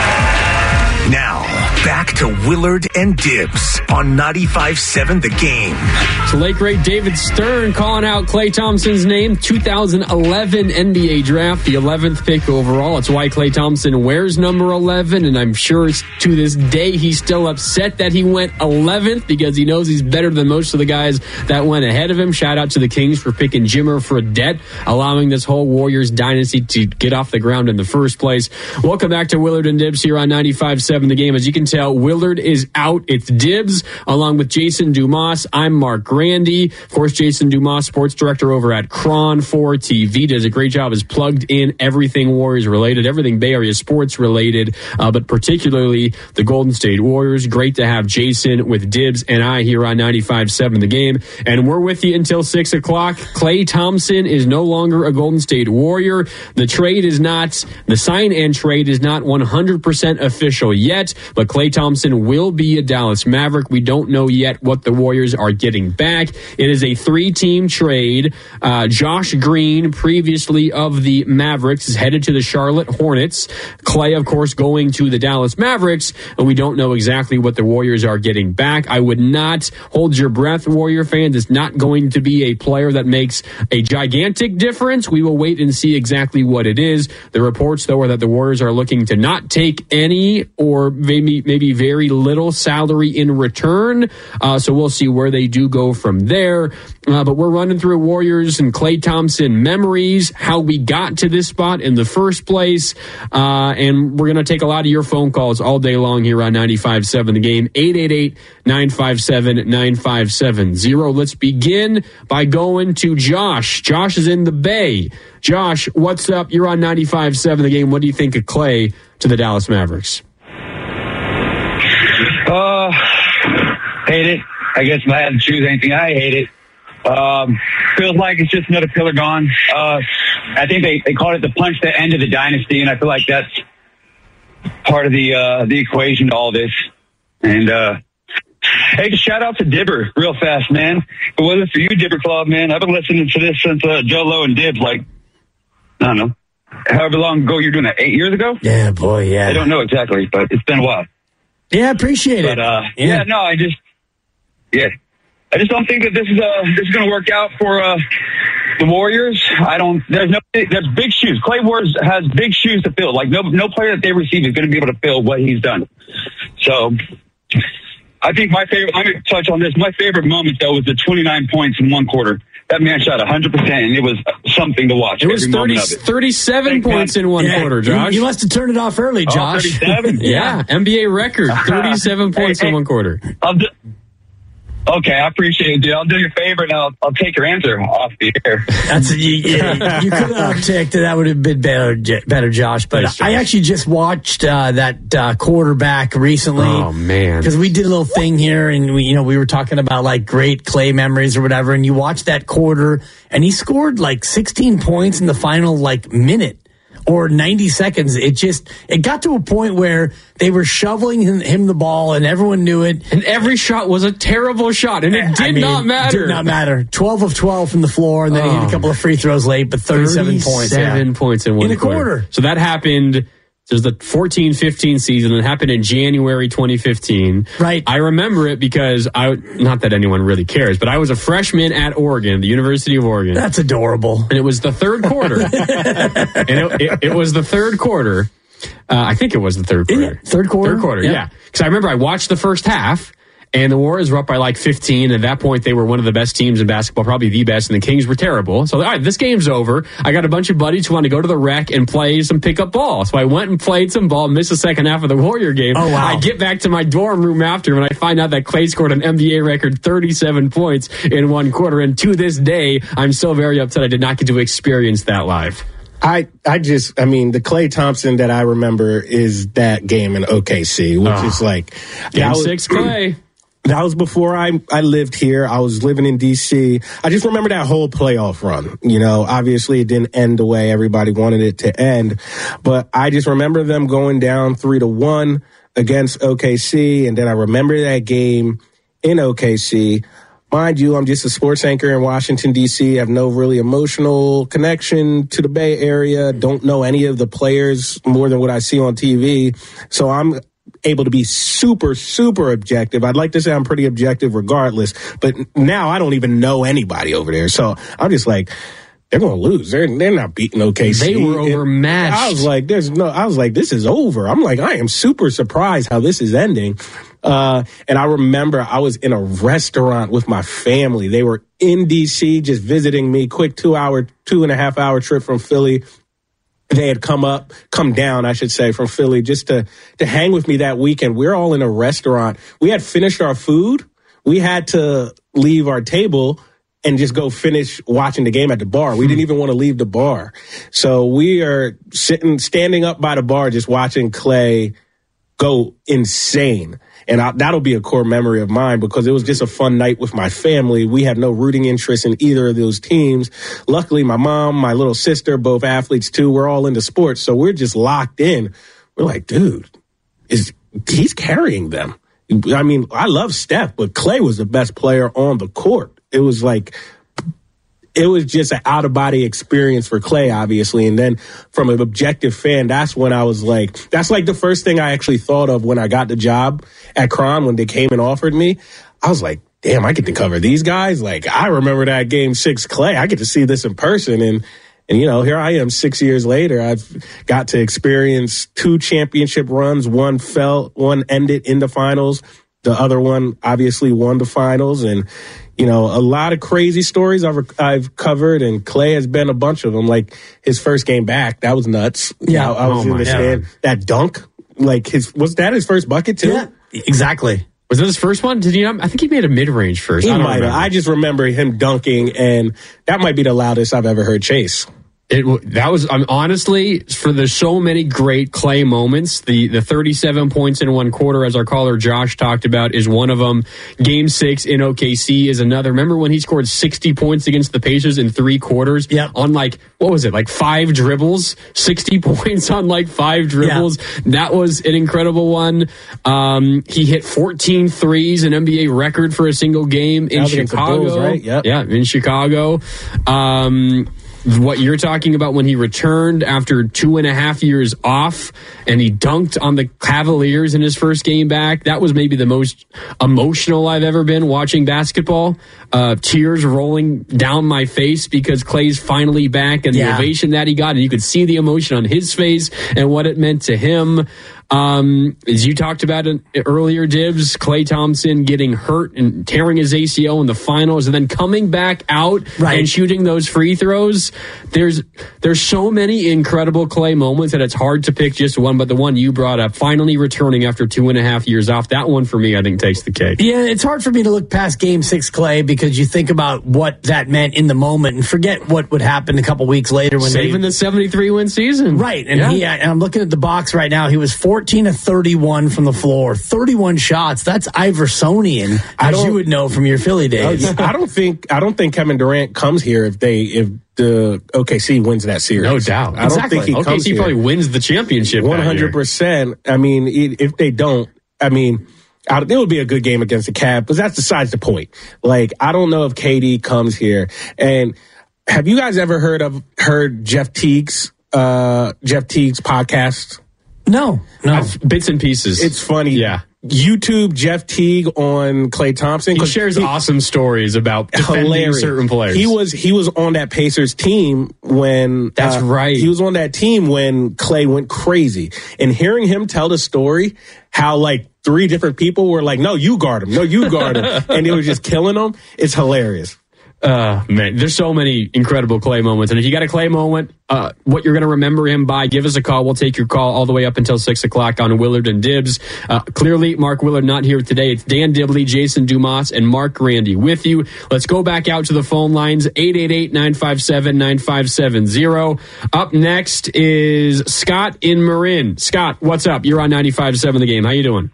Speaker 11: Now, back to Willard and Dibbs on ninety-five seven The Game.
Speaker 7: So late great David Stern calling out Klay Thompson's name. two thousand eleven N B A draft, the eleventh pick overall. It's why Klay Thompson wears number eleven, and I'm sure to this day he's still upset that he went eleventh because he knows he's better than most of the guys that went ahead of him. Shout out to the Kings for picking Jimmer Fredette, allowing this whole Warriors dynasty to get off the ground in the first place. Welcome back to Willard and Dibbs here on ninety-five seven The Game. As you can tell, Willard is out. It's Dibbs along with Jason Dumas. I'm Mark Grandy. Of course, Jason Dumas, sports director over at Cron four T V, does a great job, is plugged in everything Warriors related, everything Bay Area sports related, uh, but particularly the Golden State Warriors. Great to have Jason with Dibbs and I here on ninety-five seven The Game. And we're with you until six o'clock. Klay Thompson is no longer a Golden State Warrior. The trade is not, the sign and trade is not one hundred percent official yet, but Klay Thompson will be a Dallas Maverick. We don't know yet what the Warriors are getting back. It is a three-team trade. Uh, Josh Green, previously of the Mavericks, is headed to the Charlotte Hornets. Klay, of course, going to the Dallas Mavericks, and we don't know exactly what the Warriors are getting back. I would not hold your breath, Warrior fans. It's not going to be a player that makes a gigantic difference. We will wait and see exactly what it is. The reports, though, are that the Warriors are looking to not take any or maybe maybe very little salary in return. Uh, so we'll see where they do go from there. Uh, but we're running through Warriors and Klay Thompson memories, how we got to this spot in the first place. Uh, and we're going to take a lot of your phone calls all day long here on ninety-five seven The Game. eight eight eight, nine five seven, nine five seven zero. Let's begin by going to Josh. Josh is in the Bay. Josh, what's up? You're on ninety-five seven The Game. What do you think of Klay to the Dallas Mavericks?
Speaker 15: Uh, hate it. I guess if I had to choose anything, I hate it. Um, feels like it's just another pillar gone. Uh, I think they, they called it the punch the end of the dynasty, and I feel like that's part of the uh, the equation to all this. And uh, hey, shout out to Dibber real fast, man. If it wasn't for you, Dibber Club, man, I've been listening to this since uh, Joe Lowe and Dibs, like, I don't know, however long ago you're doing that, eight years ago?
Speaker 6: Yeah, boy, yeah.
Speaker 15: I don't know exactly, but it's been a while.
Speaker 6: Yeah, appreciate it.
Speaker 15: But, uh,
Speaker 6: yeah.
Speaker 15: yeah, no, I just, yeah. I just don't think that this is uh this is going to work out for uh, the Warriors. I don't. There's no. There's big shoes. Clay Warriors has big shoes to fill. Like no no player that they receive is going to be able to fill what he's done. So, I think my favorite. I'm going to touch on this. My favorite moment though was the twenty-nine points in one quarter. That man shot one hundred percent, and it was something to watch.
Speaker 7: It was
Speaker 15: every
Speaker 7: thirty,
Speaker 15: moment of it.
Speaker 7: thirty-seven
Speaker 15: Thanks,
Speaker 7: points
Speaker 15: man.
Speaker 7: in one
Speaker 6: Yeah,
Speaker 7: quarter, Josh.
Speaker 6: You, you must have turned it off early,
Speaker 15: Oh,
Speaker 6: Josh.
Speaker 15: thirty-seven?
Speaker 7: yeah, N B A record, thirty-seven points
Speaker 15: hey,
Speaker 7: in one quarter.
Speaker 15: I'll do, okay, I appreciate it, dude. I'll do you a favor, and I'll, I'll take your answer off the air.
Speaker 6: That's you, you, you could have upticked, and that would have been better, better, Josh. But
Speaker 7: Thanks, Josh.
Speaker 6: I actually just watched uh, that uh, quarterback recently.
Speaker 7: Oh man,
Speaker 6: because we did a little thing here, and we, you know, we were talking about like great Clay memories or whatever. And you watched that quarter, and he scored like sixteen points in the final like minute or ninety seconds. It just it got to a point where they were shoveling him, him the ball, and everyone knew it.
Speaker 7: And every shot was a terrible shot, and it did
Speaker 6: I mean,
Speaker 7: not matter.
Speaker 6: Did not matter. Twelve of twelve from the floor, and then he hit a couple of free throws late, but thirty-seven points.
Speaker 7: thirty-seven
Speaker 6: Yeah.
Speaker 7: points in one
Speaker 6: in a quarter.
Speaker 7: quarter. So that happened. There's the fourteen fifteen season. It happened in January twenty fifteen.
Speaker 6: Right.
Speaker 7: I remember it because I, not that anyone really cares, but I was a freshman at Oregon, the University of Oregon.
Speaker 6: That's adorable.
Speaker 7: And it was the third quarter. and it, it, it was the third quarter. Uh, I think it was the third quarter.
Speaker 6: Yeah, third quarter?
Speaker 7: Third quarter,
Speaker 6: Yeah.
Speaker 7: yeah. Because I remember I watched the first half, and the Warriors were up by like fifteen. At that point, they were one of the best teams in basketball, probably the best, and the Kings were terrible. So, all right, this game's over. I got a bunch of buddies who want to go to the rec and play some pickup ball. So I went and played some ball, missed the second half of the Warrior game.
Speaker 6: Oh, wow.
Speaker 7: I get back to my dorm room after, and I find out that Clay scored an N B A record thirty-seven points in one quarter. And to this day, I'm so very upset I did not get to experience that live.
Speaker 8: I, I just, I mean, the Klay Thompson that I remember is that game in O K C, which
Speaker 7: Oh.
Speaker 8: is like
Speaker 7: Game
Speaker 8: was,
Speaker 7: six, Clay.
Speaker 8: That was before I, I lived here. I was living in D C. I just remember that whole playoff run. You know, obviously it didn't end the way everybody wanted it to end, but I just remember them going down three to one against O K C. And then I remember that game in O K C. Mind you, I'm just a sports anchor in Washington, D C. I have no really emotional connection to the Bay Area. Don't know any of the players more than what I see on T V. So I'm able to be super, super objective. I'd like to say I'm pretty objective regardless, but now I don't even know anybody over there. So I'm just like, they're going to lose. They're they're not beating O K C.
Speaker 7: They were
Speaker 8: And
Speaker 7: overmatched.
Speaker 8: I was like, there's no, I was like, this is over. I'm like, I am super surprised how this is ending. Uh, and I remember I was in a restaurant with my family. They were in D C just visiting me, quick two hour, two and a half hour trip from Philly. They had come up, come down, I should say, from Philly just to, to hang with me that weekend. We're all in a restaurant. We had finished our food. We had to leave our table and just go finish watching the game at the bar. We didn't even want to leave the bar. So we are sitting, standing up by the bar, just watching Clay go insane. And I, that'll be a core memory of mine because it was just a fun night with my family. We had no rooting interest in either of those teams. Luckily, my mom, my little sister, both athletes too, we're all into sports. So we're just locked in. We're like, dude, is he's carrying them. I mean, I love Steph, but Clay was the best player on the court. It was like, it was just an out-of-body experience for Clay, obviously. And then from an objective fan, that's when I was like, that's like the first thing I actually thought of when I got the job at Cron, when they came and offered me. I was like, damn, I get to cover these guys. Like, I remember that game six Clay. I get to see this in person. And, and you know, here I am six years later. I've got to experience two championship runs. One fell, one ended in the finals. The other one obviously won the finals. And, you know, a lot of crazy stories I've I've covered, and Clay has been a bunch of them. Like his first game back, that was nuts.
Speaker 6: Yeah,
Speaker 8: I, I was
Speaker 6: oh
Speaker 8: in the stand. That dunk, like his was that his first bucket too?
Speaker 6: Yeah, exactly.
Speaker 7: Was that his first one? Did he? Not, I think he made a mid range first.
Speaker 8: He
Speaker 7: I don't
Speaker 8: might have.
Speaker 7: remember.
Speaker 8: I just remember him dunking, and that might be the loudest I've ever heard Chase.
Speaker 7: It that was um, honestly for the so many great Clay moments. The the thirty-seven points in one quarter, as our caller Josh talked about, is one of them. Game six in O K C is another. Remember when he scored sixty points against the Pacers in three quarters?
Speaker 6: Yeah.
Speaker 7: On like what was it, like five dribbles? Sixty points on like five dribbles. Yeah. That was an incredible one. Um, he hit fourteen threes, an N B A record for a single game in Chicago.
Speaker 8: Bulls, right? Yep.
Speaker 7: Yeah, in Chicago. Um, What you're talking about when he returned after two and a half years off and he dunked on the Cavaliers in his first game back, that was maybe the most emotional I've ever been watching basketball. Uh, tears rolling down my face because Clay's finally back and the yeah. ovation that he got, and you could see the emotion on his face and what it meant to him. Um, as you talked about it earlier, Dibs, Klay Thompson getting hurt and tearing his A C L in the finals and then coming back out right. and shooting those free throws. There's there's so many incredible Klay moments that it's hard to pick just one, but the one you brought up, finally returning after two and a half years off, that one for me, I think, takes the cake.
Speaker 6: Yeah, it's hard for me to look past game six Klay because you think about what that meant in the moment and forget what would happen a couple weeks later when
Speaker 7: saving
Speaker 6: they,
Speaker 7: the seventy-three win season.
Speaker 6: Right, and
Speaker 7: yeah.
Speaker 6: he, and I'm looking at the box right now. He was fourteen of thirty-one from the floor, thirty-one shots. That's Iversonian, as you would know from your Philly days.
Speaker 8: I don't think I don't think Kevin Durant comes here if they if the O K C wins that series.
Speaker 7: No doubt.
Speaker 8: I
Speaker 7: exactly.
Speaker 8: don't think he
Speaker 7: O K C
Speaker 8: comes here.
Speaker 7: probably wins the championship.
Speaker 8: One hundred percent. I mean, if they don't, I mean, it would be a good game against the Cavs, but that's besides the point. Like, I don't know if K D comes here. And have you guys ever heard of heard Jeff Teague's uh, Jeff Teague's podcast?
Speaker 6: No, no.
Speaker 7: I've, bits and pieces.
Speaker 8: It's funny.
Speaker 7: Yeah.
Speaker 8: YouTube Jeff Teague on Klay Thompson.
Speaker 7: He shares he, awesome stories about defending hilarious. certain players.
Speaker 8: He was he was on that Pacers team when
Speaker 7: that's uh, right.
Speaker 8: He was on that team when Klay went crazy. And hearing him tell the story, how like three different people were like, "No, you guard him. No, you guard him," and they were just killing him. It's hilarious.
Speaker 7: Uh, man, there's so many incredible Klay moments. And if you got a Klay moment, uh, what you're going to remember him by, give us a call. We'll take your call all the way up until six o'clock on Willard and Dibs. Uh, clearly, Mark Willard not here today. It's Dan Dibley, Jason Dumas, and Mark Grandy with you. Let's go back out to the phone lines, eight eight eight, nine five seven, nine five seven zero. Up next is Scott in Marin. Scott, what's up? You're on ninety-five point seven The Game. How you doing?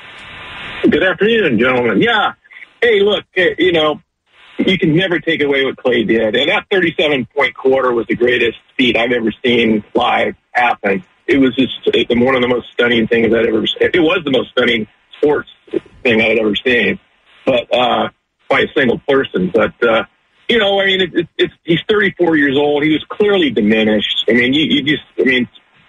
Speaker 16: Good afternoon, gentlemen. Yeah. Hey, look, you know, you can never take away what Klay did. And that thirty-seven point quarter was the greatest feat I've ever seen live happen. It was just one of the most stunning things I'd ever seen. It was the most stunning sports thing I'd ever seen, but uh, by a single person. But, uh, you know, I mean, it, it, it's he's thirty-four years old. He was clearly diminished. I mean, you, you just, I mean,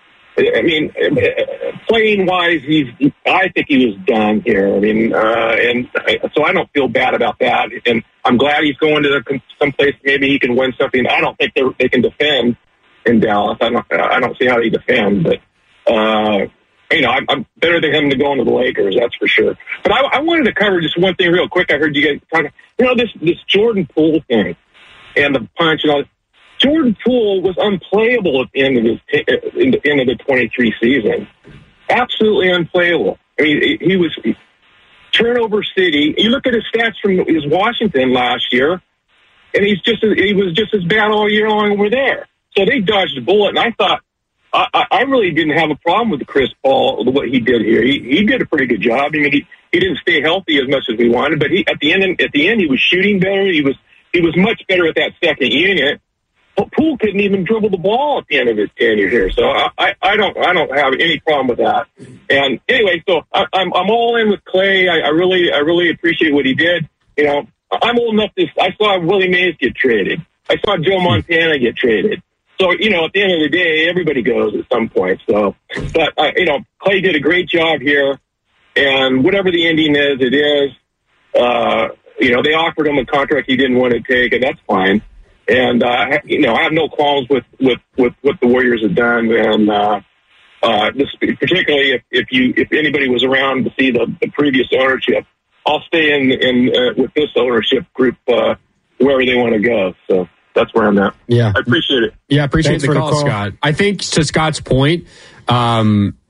Speaker 16: I mean, playing wise, he's. I think he was done here. I mean, uh, and I, so I don't feel bad about that. And I'm glad he's going to the, someplace maybe he can win something. I don't think they can defend in Dallas. I don't. I don't see how they defend. But uh, you know, I'm, I'm better than him to go into the Lakers. That's for sure. But I, I wanted to cover just one thing real quick. I heard you guys talking. You know, this this Jordan Poole thing and the punch and all. Jordan Poole was unplayable at the end of his t- in the end of the twenty-three season. Absolutely unplayable. I mean, he was turnover city. You look at his stats from his Washington last year, and he's just he was just as bad all year long over there. So they dodged a bullet, and I thought I, I really didn't have a problem with Chris Paul what he did here. He he did a pretty good job. I mean, he, he didn't stay healthy as much as we wanted, but he at the end at the end he was shooting better. He was he was much better at that second unit. Poole couldn't even dribble the ball at the end of his tenure here, so I, I, I don't I don't have any problem with that. And anyway, so I, I'm I'm all in with Klay. I, I really I really appreciate what he did. You know, I'm old enough to I saw Willie Mays get traded. I saw Joe Montana get traded. So you know, at the end of the day, everybody goes at some point. So, but uh, you know, Klay did a great job here, and whatever the ending is, it is. Uh, you know, they offered him a contract he didn't want to take, and that's fine. And, uh, you know, I have no qualms with, with, with what the Warriors have done. And, uh, uh, this, particularly if, if you, if anybody was around to see the, the previous ownership, I'll stay in, in, uh, with this ownership group, uh, wherever they want to go. So that's where I'm at.
Speaker 7: Yeah.
Speaker 16: I appreciate it.
Speaker 7: Yeah. Appreciate
Speaker 8: Thanks
Speaker 7: the
Speaker 8: for
Speaker 7: call,
Speaker 8: the call,
Speaker 7: Scott. I think to Scott's point, um,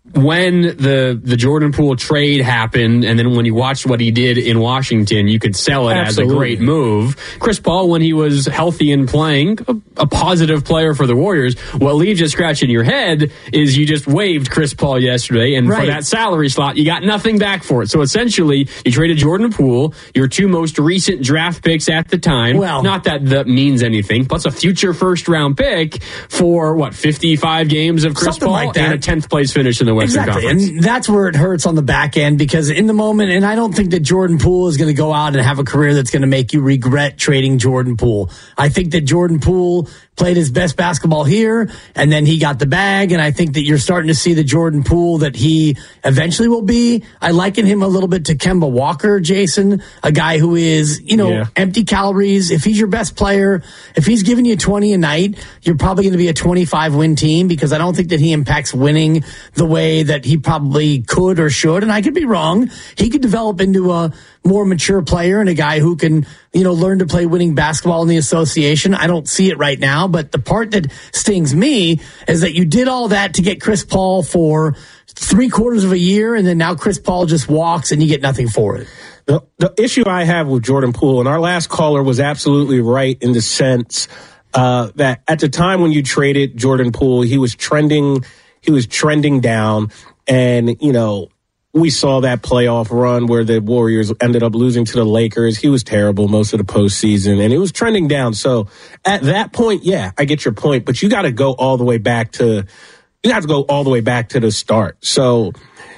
Speaker 7: when the the Jordan Poole trade happened, and then when you watched what he did in Washington, you could sell it Absolutely. as a great move. Chris Paul, when he was healthy and playing, a, a positive player for the Warriors. What leaves you scratching your head is you just waived Chris Paul yesterday, and right. for that salary slot, you got nothing back for it. So essentially, you traded Jordan Poole, your two most recent draft picks at the time. Well, not that that means anything, plus a future first-round pick for, what, fifty-five games of Chris Paul
Speaker 6: like
Speaker 7: and a tenth place finish in the Western
Speaker 6: exactly.
Speaker 7: Conference.
Speaker 6: And that's where it hurts on the back end, because in the moment, and I don't think that Jordan Poole is going to go out and have a career that's going to make you regret trading Jordan Poole. I think that Jordan Poole played his best basketball here, and then he got the bag, and I think that you're starting to see the Jordan Poole that he eventually will be. I liken him a little bit to Kemba Walker, Jason, a guy who is, you know, yeah. empty calories. If he's your best player, if he's giving you twenty a night, you're probably going to be a twenty-five win team, because I don't think that he impacts winning the way that he probably could or should, and I could be wrong. He could develop into a more mature player and a guy who can, you know, learn to play winning basketball in the association. I don't see it right now, but the part that stings me is that you did all that to get Chris Paul for three quarters of a year, and then now Chris Paul just walks and you get nothing for it.
Speaker 8: The, the issue I have with Jordan Poole, and our last caller was absolutely right in the sense uh, that at the time when you traded Jordan Poole, he was trending, he was trending down, and, you know, we saw that playoff run where the Warriors ended up losing to the Lakers. He was terrible most of the postseason, and it was trending down. So at that point, yeah, I get your point, but you got to go all the way back to, you have to go all the way back to the start. So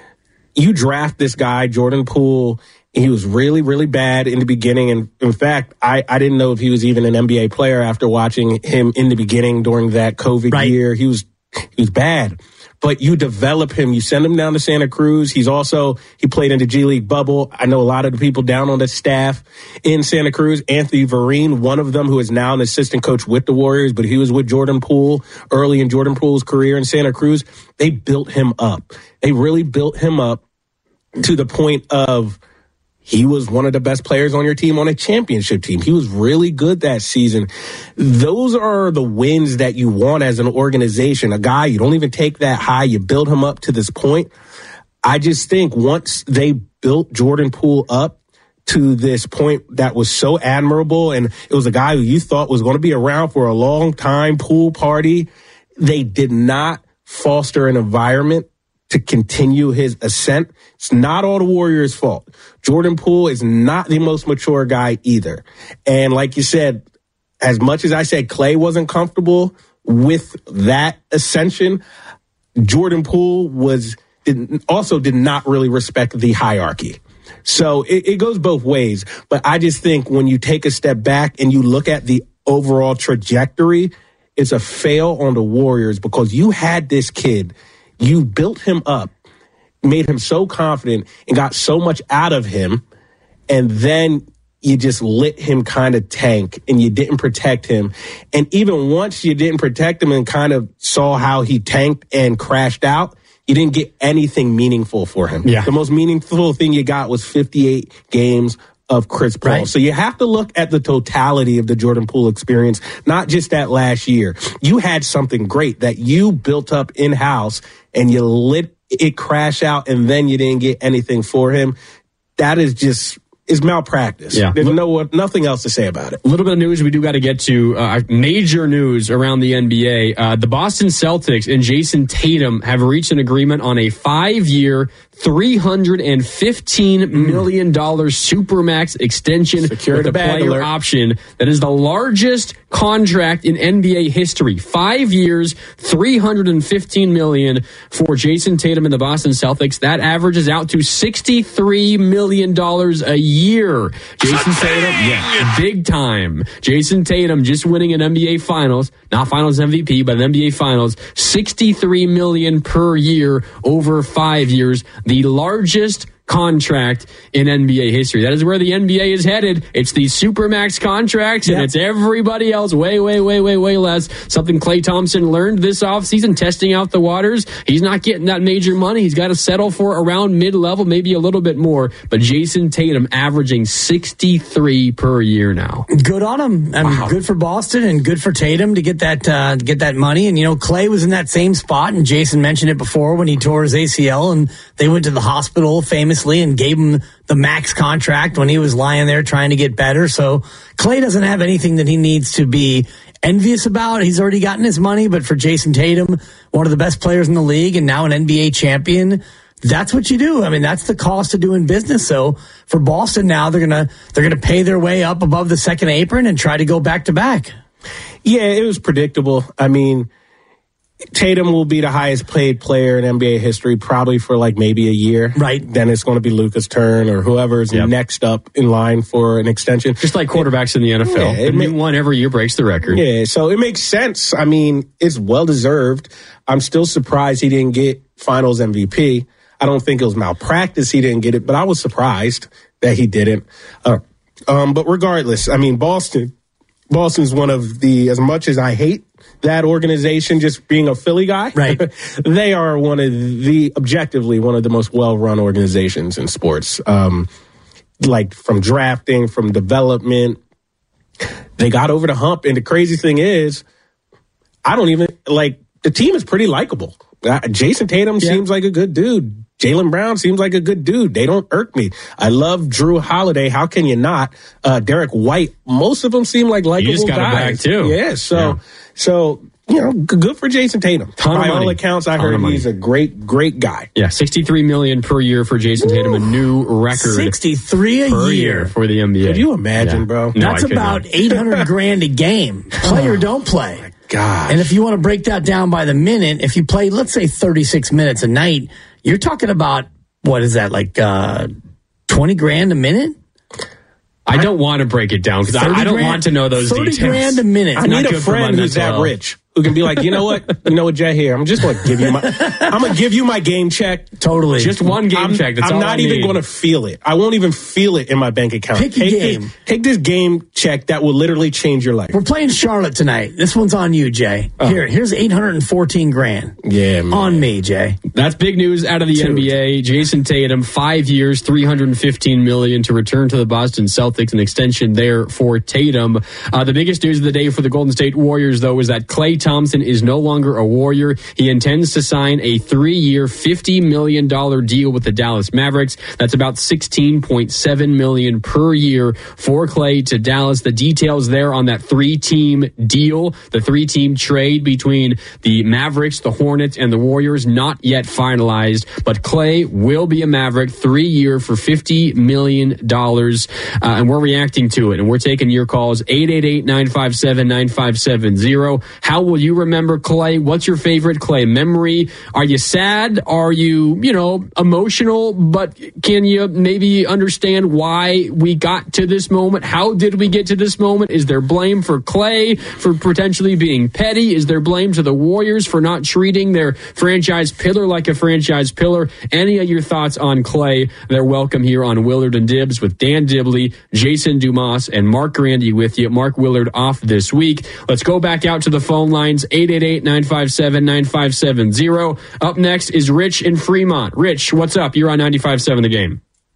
Speaker 8: you draft this guy, Jordan Poole. He was really, really bad in the beginning. And in fact, I, I didn't know if he was even an N B A player after watching him in the beginning during that COVID right. year. He was, he was bad. But you develop him. You send him down to Santa Cruz. He's also, he played in the G League bubble. I know a lot of the people down on the staff in Santa Cruz. Anthony Vereen, one of them, who is now an assistant coach with the Warriors, but he was with Jordan Poole early in Jordan Poole's career in Santa Cruz. They built him up. They really built him up to the point of, he was one of the best players on your team, on a championship team. He was really good that season. Those are the wins that you want as an organization. A guy, you don't even take that high. You build him up to this point. I just think once they built Jordan Poole up to this point that was so admirable, and it was a guy who you thought was going to be around for a long time, pool party, they did not foster an environment to continue his ascent. It's not all the Warriors' fault. Jordan Poole is not the most mature guy either. And like you said, as much as I said Clay wasn't comfortable with that ascension, Jordan Poole was did, also did not really respect the hierarchy. So it, it goes both ways. But I just think when you take a step back and you look at the overall trajectory, it's a fail on the Warriors, because you had this kid, you built him up, made him so confident, and got so much out of him, and then you just let him kind of tank, and you didn't protect him. And even once you didn't protect him and kind of saw how he tanked and crashed out, you didn't get anything meaningful for him. Yeah. The most meaningful thing you got was fifty-eight games of Chris Paul. Right. So you have to look at the totality of the Jordan Poole experience, not just that last year. You had something great that you built up in-house, and you let it crash out, and then you didn't get anything for him. That is just is malpractice. Yeah. There's no nothing else to say about it.
Speaker 7: A little bit of news we do got to get to. Uh, major news around the N B A. Uh, the Boston Celtics and Jason Tatum have reached an agreement on a five-year, three hundred fifteen million dollars Supermax extension
Speaker 8: Secure
Speaker 7: with a player
Speaker 8: alert.
Speaker 7: option. That is the largest contract in N B A history. Five years, three hundred fifteen million dollars for Jason Tatum and the Boston Celtics. That averages out to sixty-three million dollars a year. Jason Tatum, yeah, big time. Jason Tatum just winning an N B A Finals, not Finals M V P, but an N B A Finals, sixty-three million dollars per year over five years. The largest contract in N B A history. That is where the N B A is headed. It's these supermax contracts, and yep. it's everybody else way, way, way, way, way less. Something Klay Thompson learned this offseason, testing out the waters. He's not getting that major money. He's got to settle for around mid-level, maybe a little bit more. But Jason Tatum averaging sixty-three per year now.
Speaker 6: Good on him. I mean, wow. Good for Boston and good for Tatum to get that uh, to get that money. And, you know, Klay was in that same spot, and Jason mentioned it before when he tore his A C L, and they went to the hospital famously and gave him the max contract when he was lying there trying to get better. So Klay doesn't have anything that he needs to be envious about. He's already gotten his money, but for Jason Tatum, one of the best players in the league and now an N B A champion, that's what you do. I mean, that's the cost of doing business. So for Boston now, they're gonna they're gonna pay their way up above the second apron and try to go back to back.
Speaker 8: Yeah, it was predictable. I mean, Tatum will be the highest paid player in N B A history probably for like maybe a year.
Speaker 6: Right.
Speaker 8: Then it's going to be Luka's turn or whoever's yep. next up in line for an extension.
Speaker 7: Just like quarterbacks in the N F L. Yeah, the new one every year breaks the record.
Speaker 8: Yeah, so it makes sense. I mean, it's well-deserved. I'm still surprised he didn't get Finals M V P. I don't think it was malpractice he didn't get it, but I was surprised that he didn't. Uh, um, but regardless, I mean, Boston, Boston's one of the, as much as I hate that organization just being a Philly guy,
Speaker 6: right?
Speaker 8: They are one of the, objectively, one of the most well-run organizations in sports. Um, like from drafting, from development, they got over the hump. And the crazy thing is, I don't even, like, the team is pretty likable. Uh, Jason Tatum yeah. seems like a good dude. Jaylen Brown seems like a good dude. They don't irk me. I love Drew Holiday. How can you not? Uh, Derek White. Most of them seem like likable guys.
Speaker 7: You just got
Speaker 8: guys.
Speaker 7: It back too.
Speaker 8: Yeah. So,
Speaker 7: yeah.
Speaker 8: so you know, good for Jason Tatum.
Speaker 7: Ton
Speaker 8: By
Speaker 7: of money.
Speaker 8: all accounts, I
Speaker 7: Ton
Speaker 8: heard he's a great, great guy.
Speaker 7: Yeah, sixty-three million dollars per year for Jason Ooh. Tatum, a new record.
Speaker 6: sixty-three a
Speaker 7: per
Speaker 6: year.
Speaker 7: year for the N B A.
Speaker 8: Could you imagine,
Speaker 7: yeah.
Speaker 8: bro?
Speaker 7: No,
Speaker 6: That's about eight hundred grand a game. Play or don't play.
Speaker 8: Oh my God.
Speaker 6: And if you want to break that down by the minute, if you play, let's say thirty-six minutes a night, you're talking about, what is that, like uh, twenty grand a minute?
Speaker 7: I don't want to break it down because I, I don't
Speaker 6: grand,
Speaker 7: want to know those
Speaker 6: thirty
Speaker 7: details.
Speaker 6: thirty grand a minute.
Speaker 8: I need a friend who's that rich who can be like, you know what, you know what, Jay, here, I'm just going to give you my, I'm going to give you my game check.
Speaker 6: Totally.
Speaker 7: Just one game
Speaker 8: I'm,
Speaker 7: check. That's
Speaker 8: I'm
Speaker 7: all
Speaker 8: not
Speaker 7: I
Speaker 8: even
Speaker 7: need.
Speaker 8: going to feel it. I won't even feel it in my bank account.
Speaker 6: Pick a
Speaker 8: take
Speaker 6: game.
Speaker 8: This, take this game check that will literally change your life.
Speaker 6: We're playing Charlotte tonight. This one's on you, Jay. Oh. Here, here's eight hundred fourteen grand.
Speaker 8: Yeah, man.
Speaker 6: On me, Jay.
Speaker 7: That's big news out of the Dude. N B A. Jason Tatum, five years, three hundred fifteen million dollars to return to the Boston Celtics. An extension there for Tatum. Uh, the biggest news of the day for the Golden State Warriors, though, is that Klay Thompson is no longer a Warrior. He intends to sign a three-year, fifty million dollars deal with the Dallas Mavericks. That's about sixteen point seven million dollars per year for Klay to Dallas. The details there on that three-team deal, the three-team trade between the Mavericks, the Hornets, and the Warriors, not yet finalized. But Klay will be a Maverick, three-year for fifty million dollars. Uh, and we're reacting to it, and we're taking your calls, eight eight eight, nine five seven, nine five seven zero. How will you remember Klay? What's your favorite Klay memory? Are you sad? Are you, you know, emotional? But can you maybe understand why we got to this moment? How did we get to this moment? Is there blame for Klay for potentially being petty? Is there blame to the Warriors for not treating their franchise pillar like a franchise pillar? Any of your thoughts on Klay? They're welcome here on Willard and Dibs with Dan Dibley, Jason Dumas, and Mark Grandy with you. Mark Willard off this week. Let's go back out to the phone lines, eight eight eight, nine five seven, nine five seven zero. Up next is Rich in Fremont. Rich, what's up? You're on ninety-five seven The Game.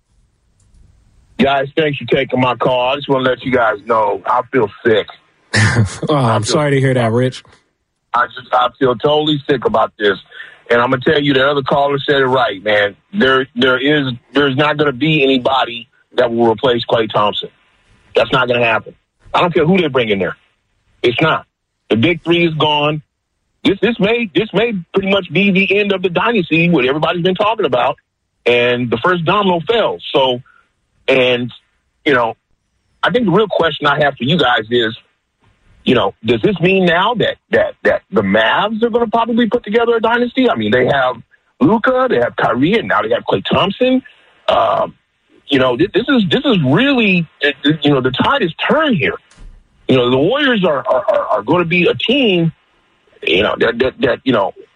Speaker 17: Guys, thanks for taking my call. I just want to let you guys know I feel sick.
Speaker 8: oh, I'm feel, sorry to hear that, Rich.
Speaker 17: I just I feel totally sick about this. And I'm going to tell you, the other caller said it right, man. There, there is, there's not going to be anybody that will replace Klay Thompson. That's not going to happen. I don't care who they bring in there. It's not. The big three is gone. This, this may, this may pretty much be the end of the dynasty, what everybody's been talking about. And the first domino fell. So, and, you know, I think the real question I have for you guys is, you know, does this mean now that that that the Mavs are going to probably put together a dynasty? I mean, they have Luka, they have Kyrie, and now they have Klay Thompson. Uh, you know, this, this is this is really, you know, the tide is turned here. You know, the Warriors are are, are going to be a team, you know, that, that that you know,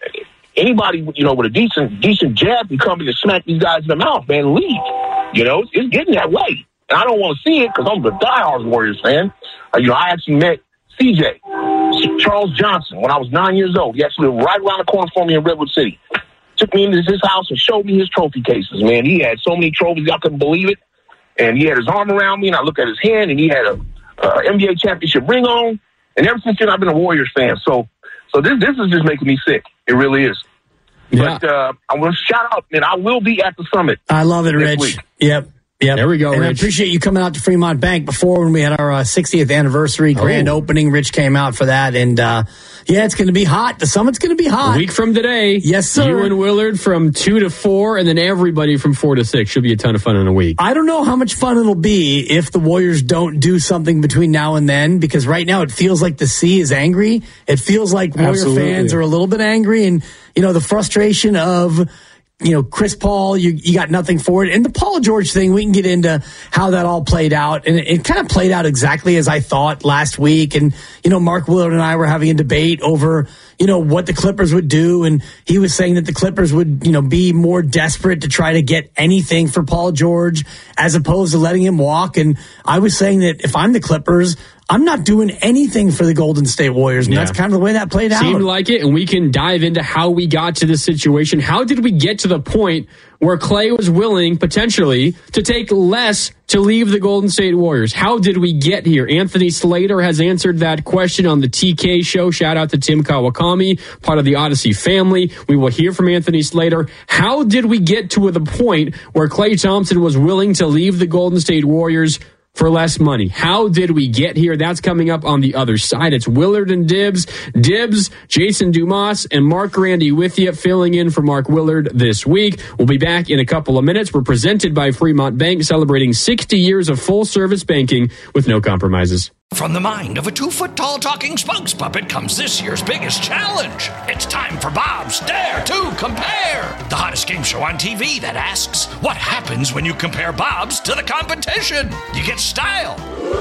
Speaker 17: Anybody, you know, with a decent decent jab can come in and smack these guys in the mouth, man, and leave. You know, it's getting that way. And I don't want to see it because I'm a diehard Warriors fan. Uh, you know, I actually met C J, Charles Johnson, when I was nine years old. He actually lived right around the corner from me in Redwood City. Took me into his house and showed me his trophy cases, man. He had so many trophies, I couldn't believe it. And he had his arm around me, and I looked at his hand, and he had a uh, N B A championship ring on. And ever since then, I've been a Warriors fan. So, so this this is just making me sick. It really is. Yeah. But uh, I want to shout out, man. I will be at the summit.
Speaker 6: I love it, Rich.
Speaker 17: Week.
Speaker 6: Yep. Yep.
Speaker 7: There we go,
Speaker 6: and
Speaker 7: Rich.
Speaker 6: I appreciate you coming out to Fremont Bank before when we had our uh, sixtieth anniversary grand
Speaker 7: oh.
Speaker 6: opening. Rich came out for that. And, uh, yeah, it's going to be hot. The summit's going to be hot.
Speaker 7: A week from today.
Speaker 6: Yes, sir.
Speaker 7: You and Willard from two to four, and then everybody from four to six. Should be a ton of fun in a week.
Speaker 6: I don't know how much fun it'll be if the Warriors don't do something between now and then, because right now it feels like the sea is angry. It feels like Warrior
Speaker 9: Absolutely.
Speaker 6: fans are a little bit angry, and, you know, the frustration of, you know, Chris Paul, you, you got nothing for it. And the Paul George thing, we can get into how that all played out. And it, it kind of played out exactly as I thought last week. And, you know, Mark Willard and I were having a debate over, you know, what the Clippers would do. And he was saying that the Clippers would, you know, be more desperate to try to get anything for Paul George as opposed to letting him walk. And I was saying that if I'm the Clippers, I'm not doing anything for the Golden State Warriors. And yeah. that's kind of the way that played out.
Speaker 7: Seemed like it, and we can dive into how we got to this situation. How did we get to the point where Klay was willing, potentially, to take less to leave the Golden State Warriors? How did we get here? Anthony Slater has answered that question on the T K show. Shout out to Tim Kawakami, part of the Odyssey family. We will hear from Anthony Slater. How did we get to the point where Klay Thompson was willing to leave the Golden State Warriors for less money? How did we get here? That's coming up on the other side. It's Willard and Dibs. Dibs, Jason Dumas, and Mark Randy with you, filling in for Mark Willard this week. We'll be back in a couple of minutes. We're presented by Fremont Bank, celebrating sixty years of full-service banking with no compromises.
Speaker 1: From the mind of a two-foot-tall talking spokes puppet comes this year's biggest challenge. It's time for Bob's Dare to Compare, the hottest game show on T V that asks, what happens when you compare Bob's to the competition? You get style.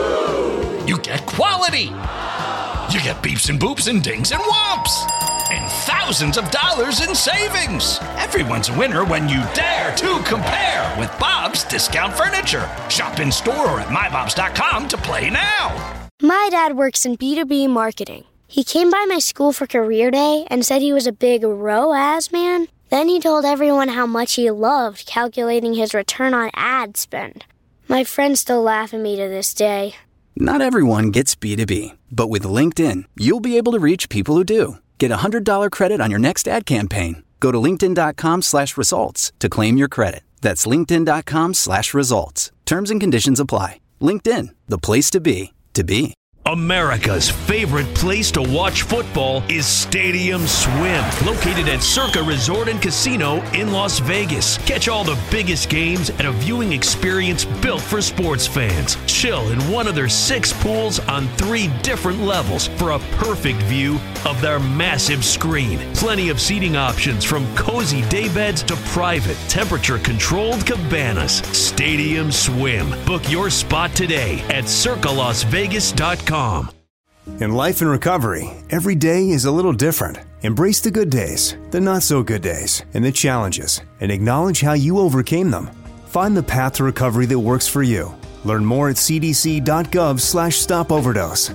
Speaker 1: You get quality. You get beeps and boops and dings and whomps. And thousands of dollars in savings. Everyone's a winner when you dare to compare with Bob's Discount Furniture. Shop in store or at my bobs dot com to play now.
Speaker 2: My dad works in B two B marketing. He came by my school for career day and said he was a big R O A S man. Then he told everyone how much he loved calculating his return on ad spend. My friends still laugh at me to this day.
Speaker 3: Not everyone gets B two B, but with LinkedIn, you'll be able to reach people who do. Get a one hundred dollars credit on your next ad campaign. Go to linkedin.com slash results to claim your credit. That's linkedin.com slash results. Terms and conditions apply. LinkedIn, the place to be, to be.
Speaker 11: America's favorite place to watch football is Stadium Swim, located at Circa Resort and Casino in Las Vegas. Catch all the biggest games at a viewing experience built for sports fans. Chill in one of their six pools on three different levels for a perfect view of their massive screen. Plenty of seating options from cozy daybeds to private, temperature-controlled cabanas. Stadium Swim. Book your spot today at circa las vegas dot com.
Speaker 12: In life and recovery, every day is a little different. Embrace the good days, the not so good days, and the challenges, and acknowledge how you overcame them. Find the path to recovery that works for you. Learn more at cdc.gov slash stop overdose.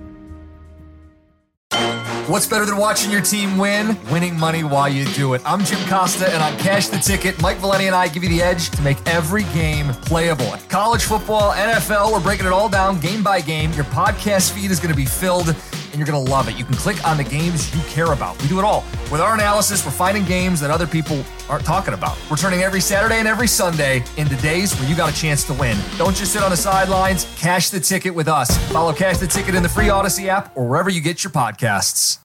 Speaker 18: What's better than watching your team win? Winning money while you do it. I'm Jim Costa, and on Cash the Ticket, Mike Valeni and I give you the edge to make every game playable. College football, N F L, we're breaking it all down game by game. Your podcast feed is going to be filled, and you're going to love it. You can click on the games you care about. We do it all. With our analysis, we're finding games that other people aren't talking about. We're turning every Saturday and every Sunday into days where you got a chance to win. Don't just sit on the sidelines. Cash the Ticket with us. Follow Cash the Ticket in the free Odyssey app or wherever you get your podcasts.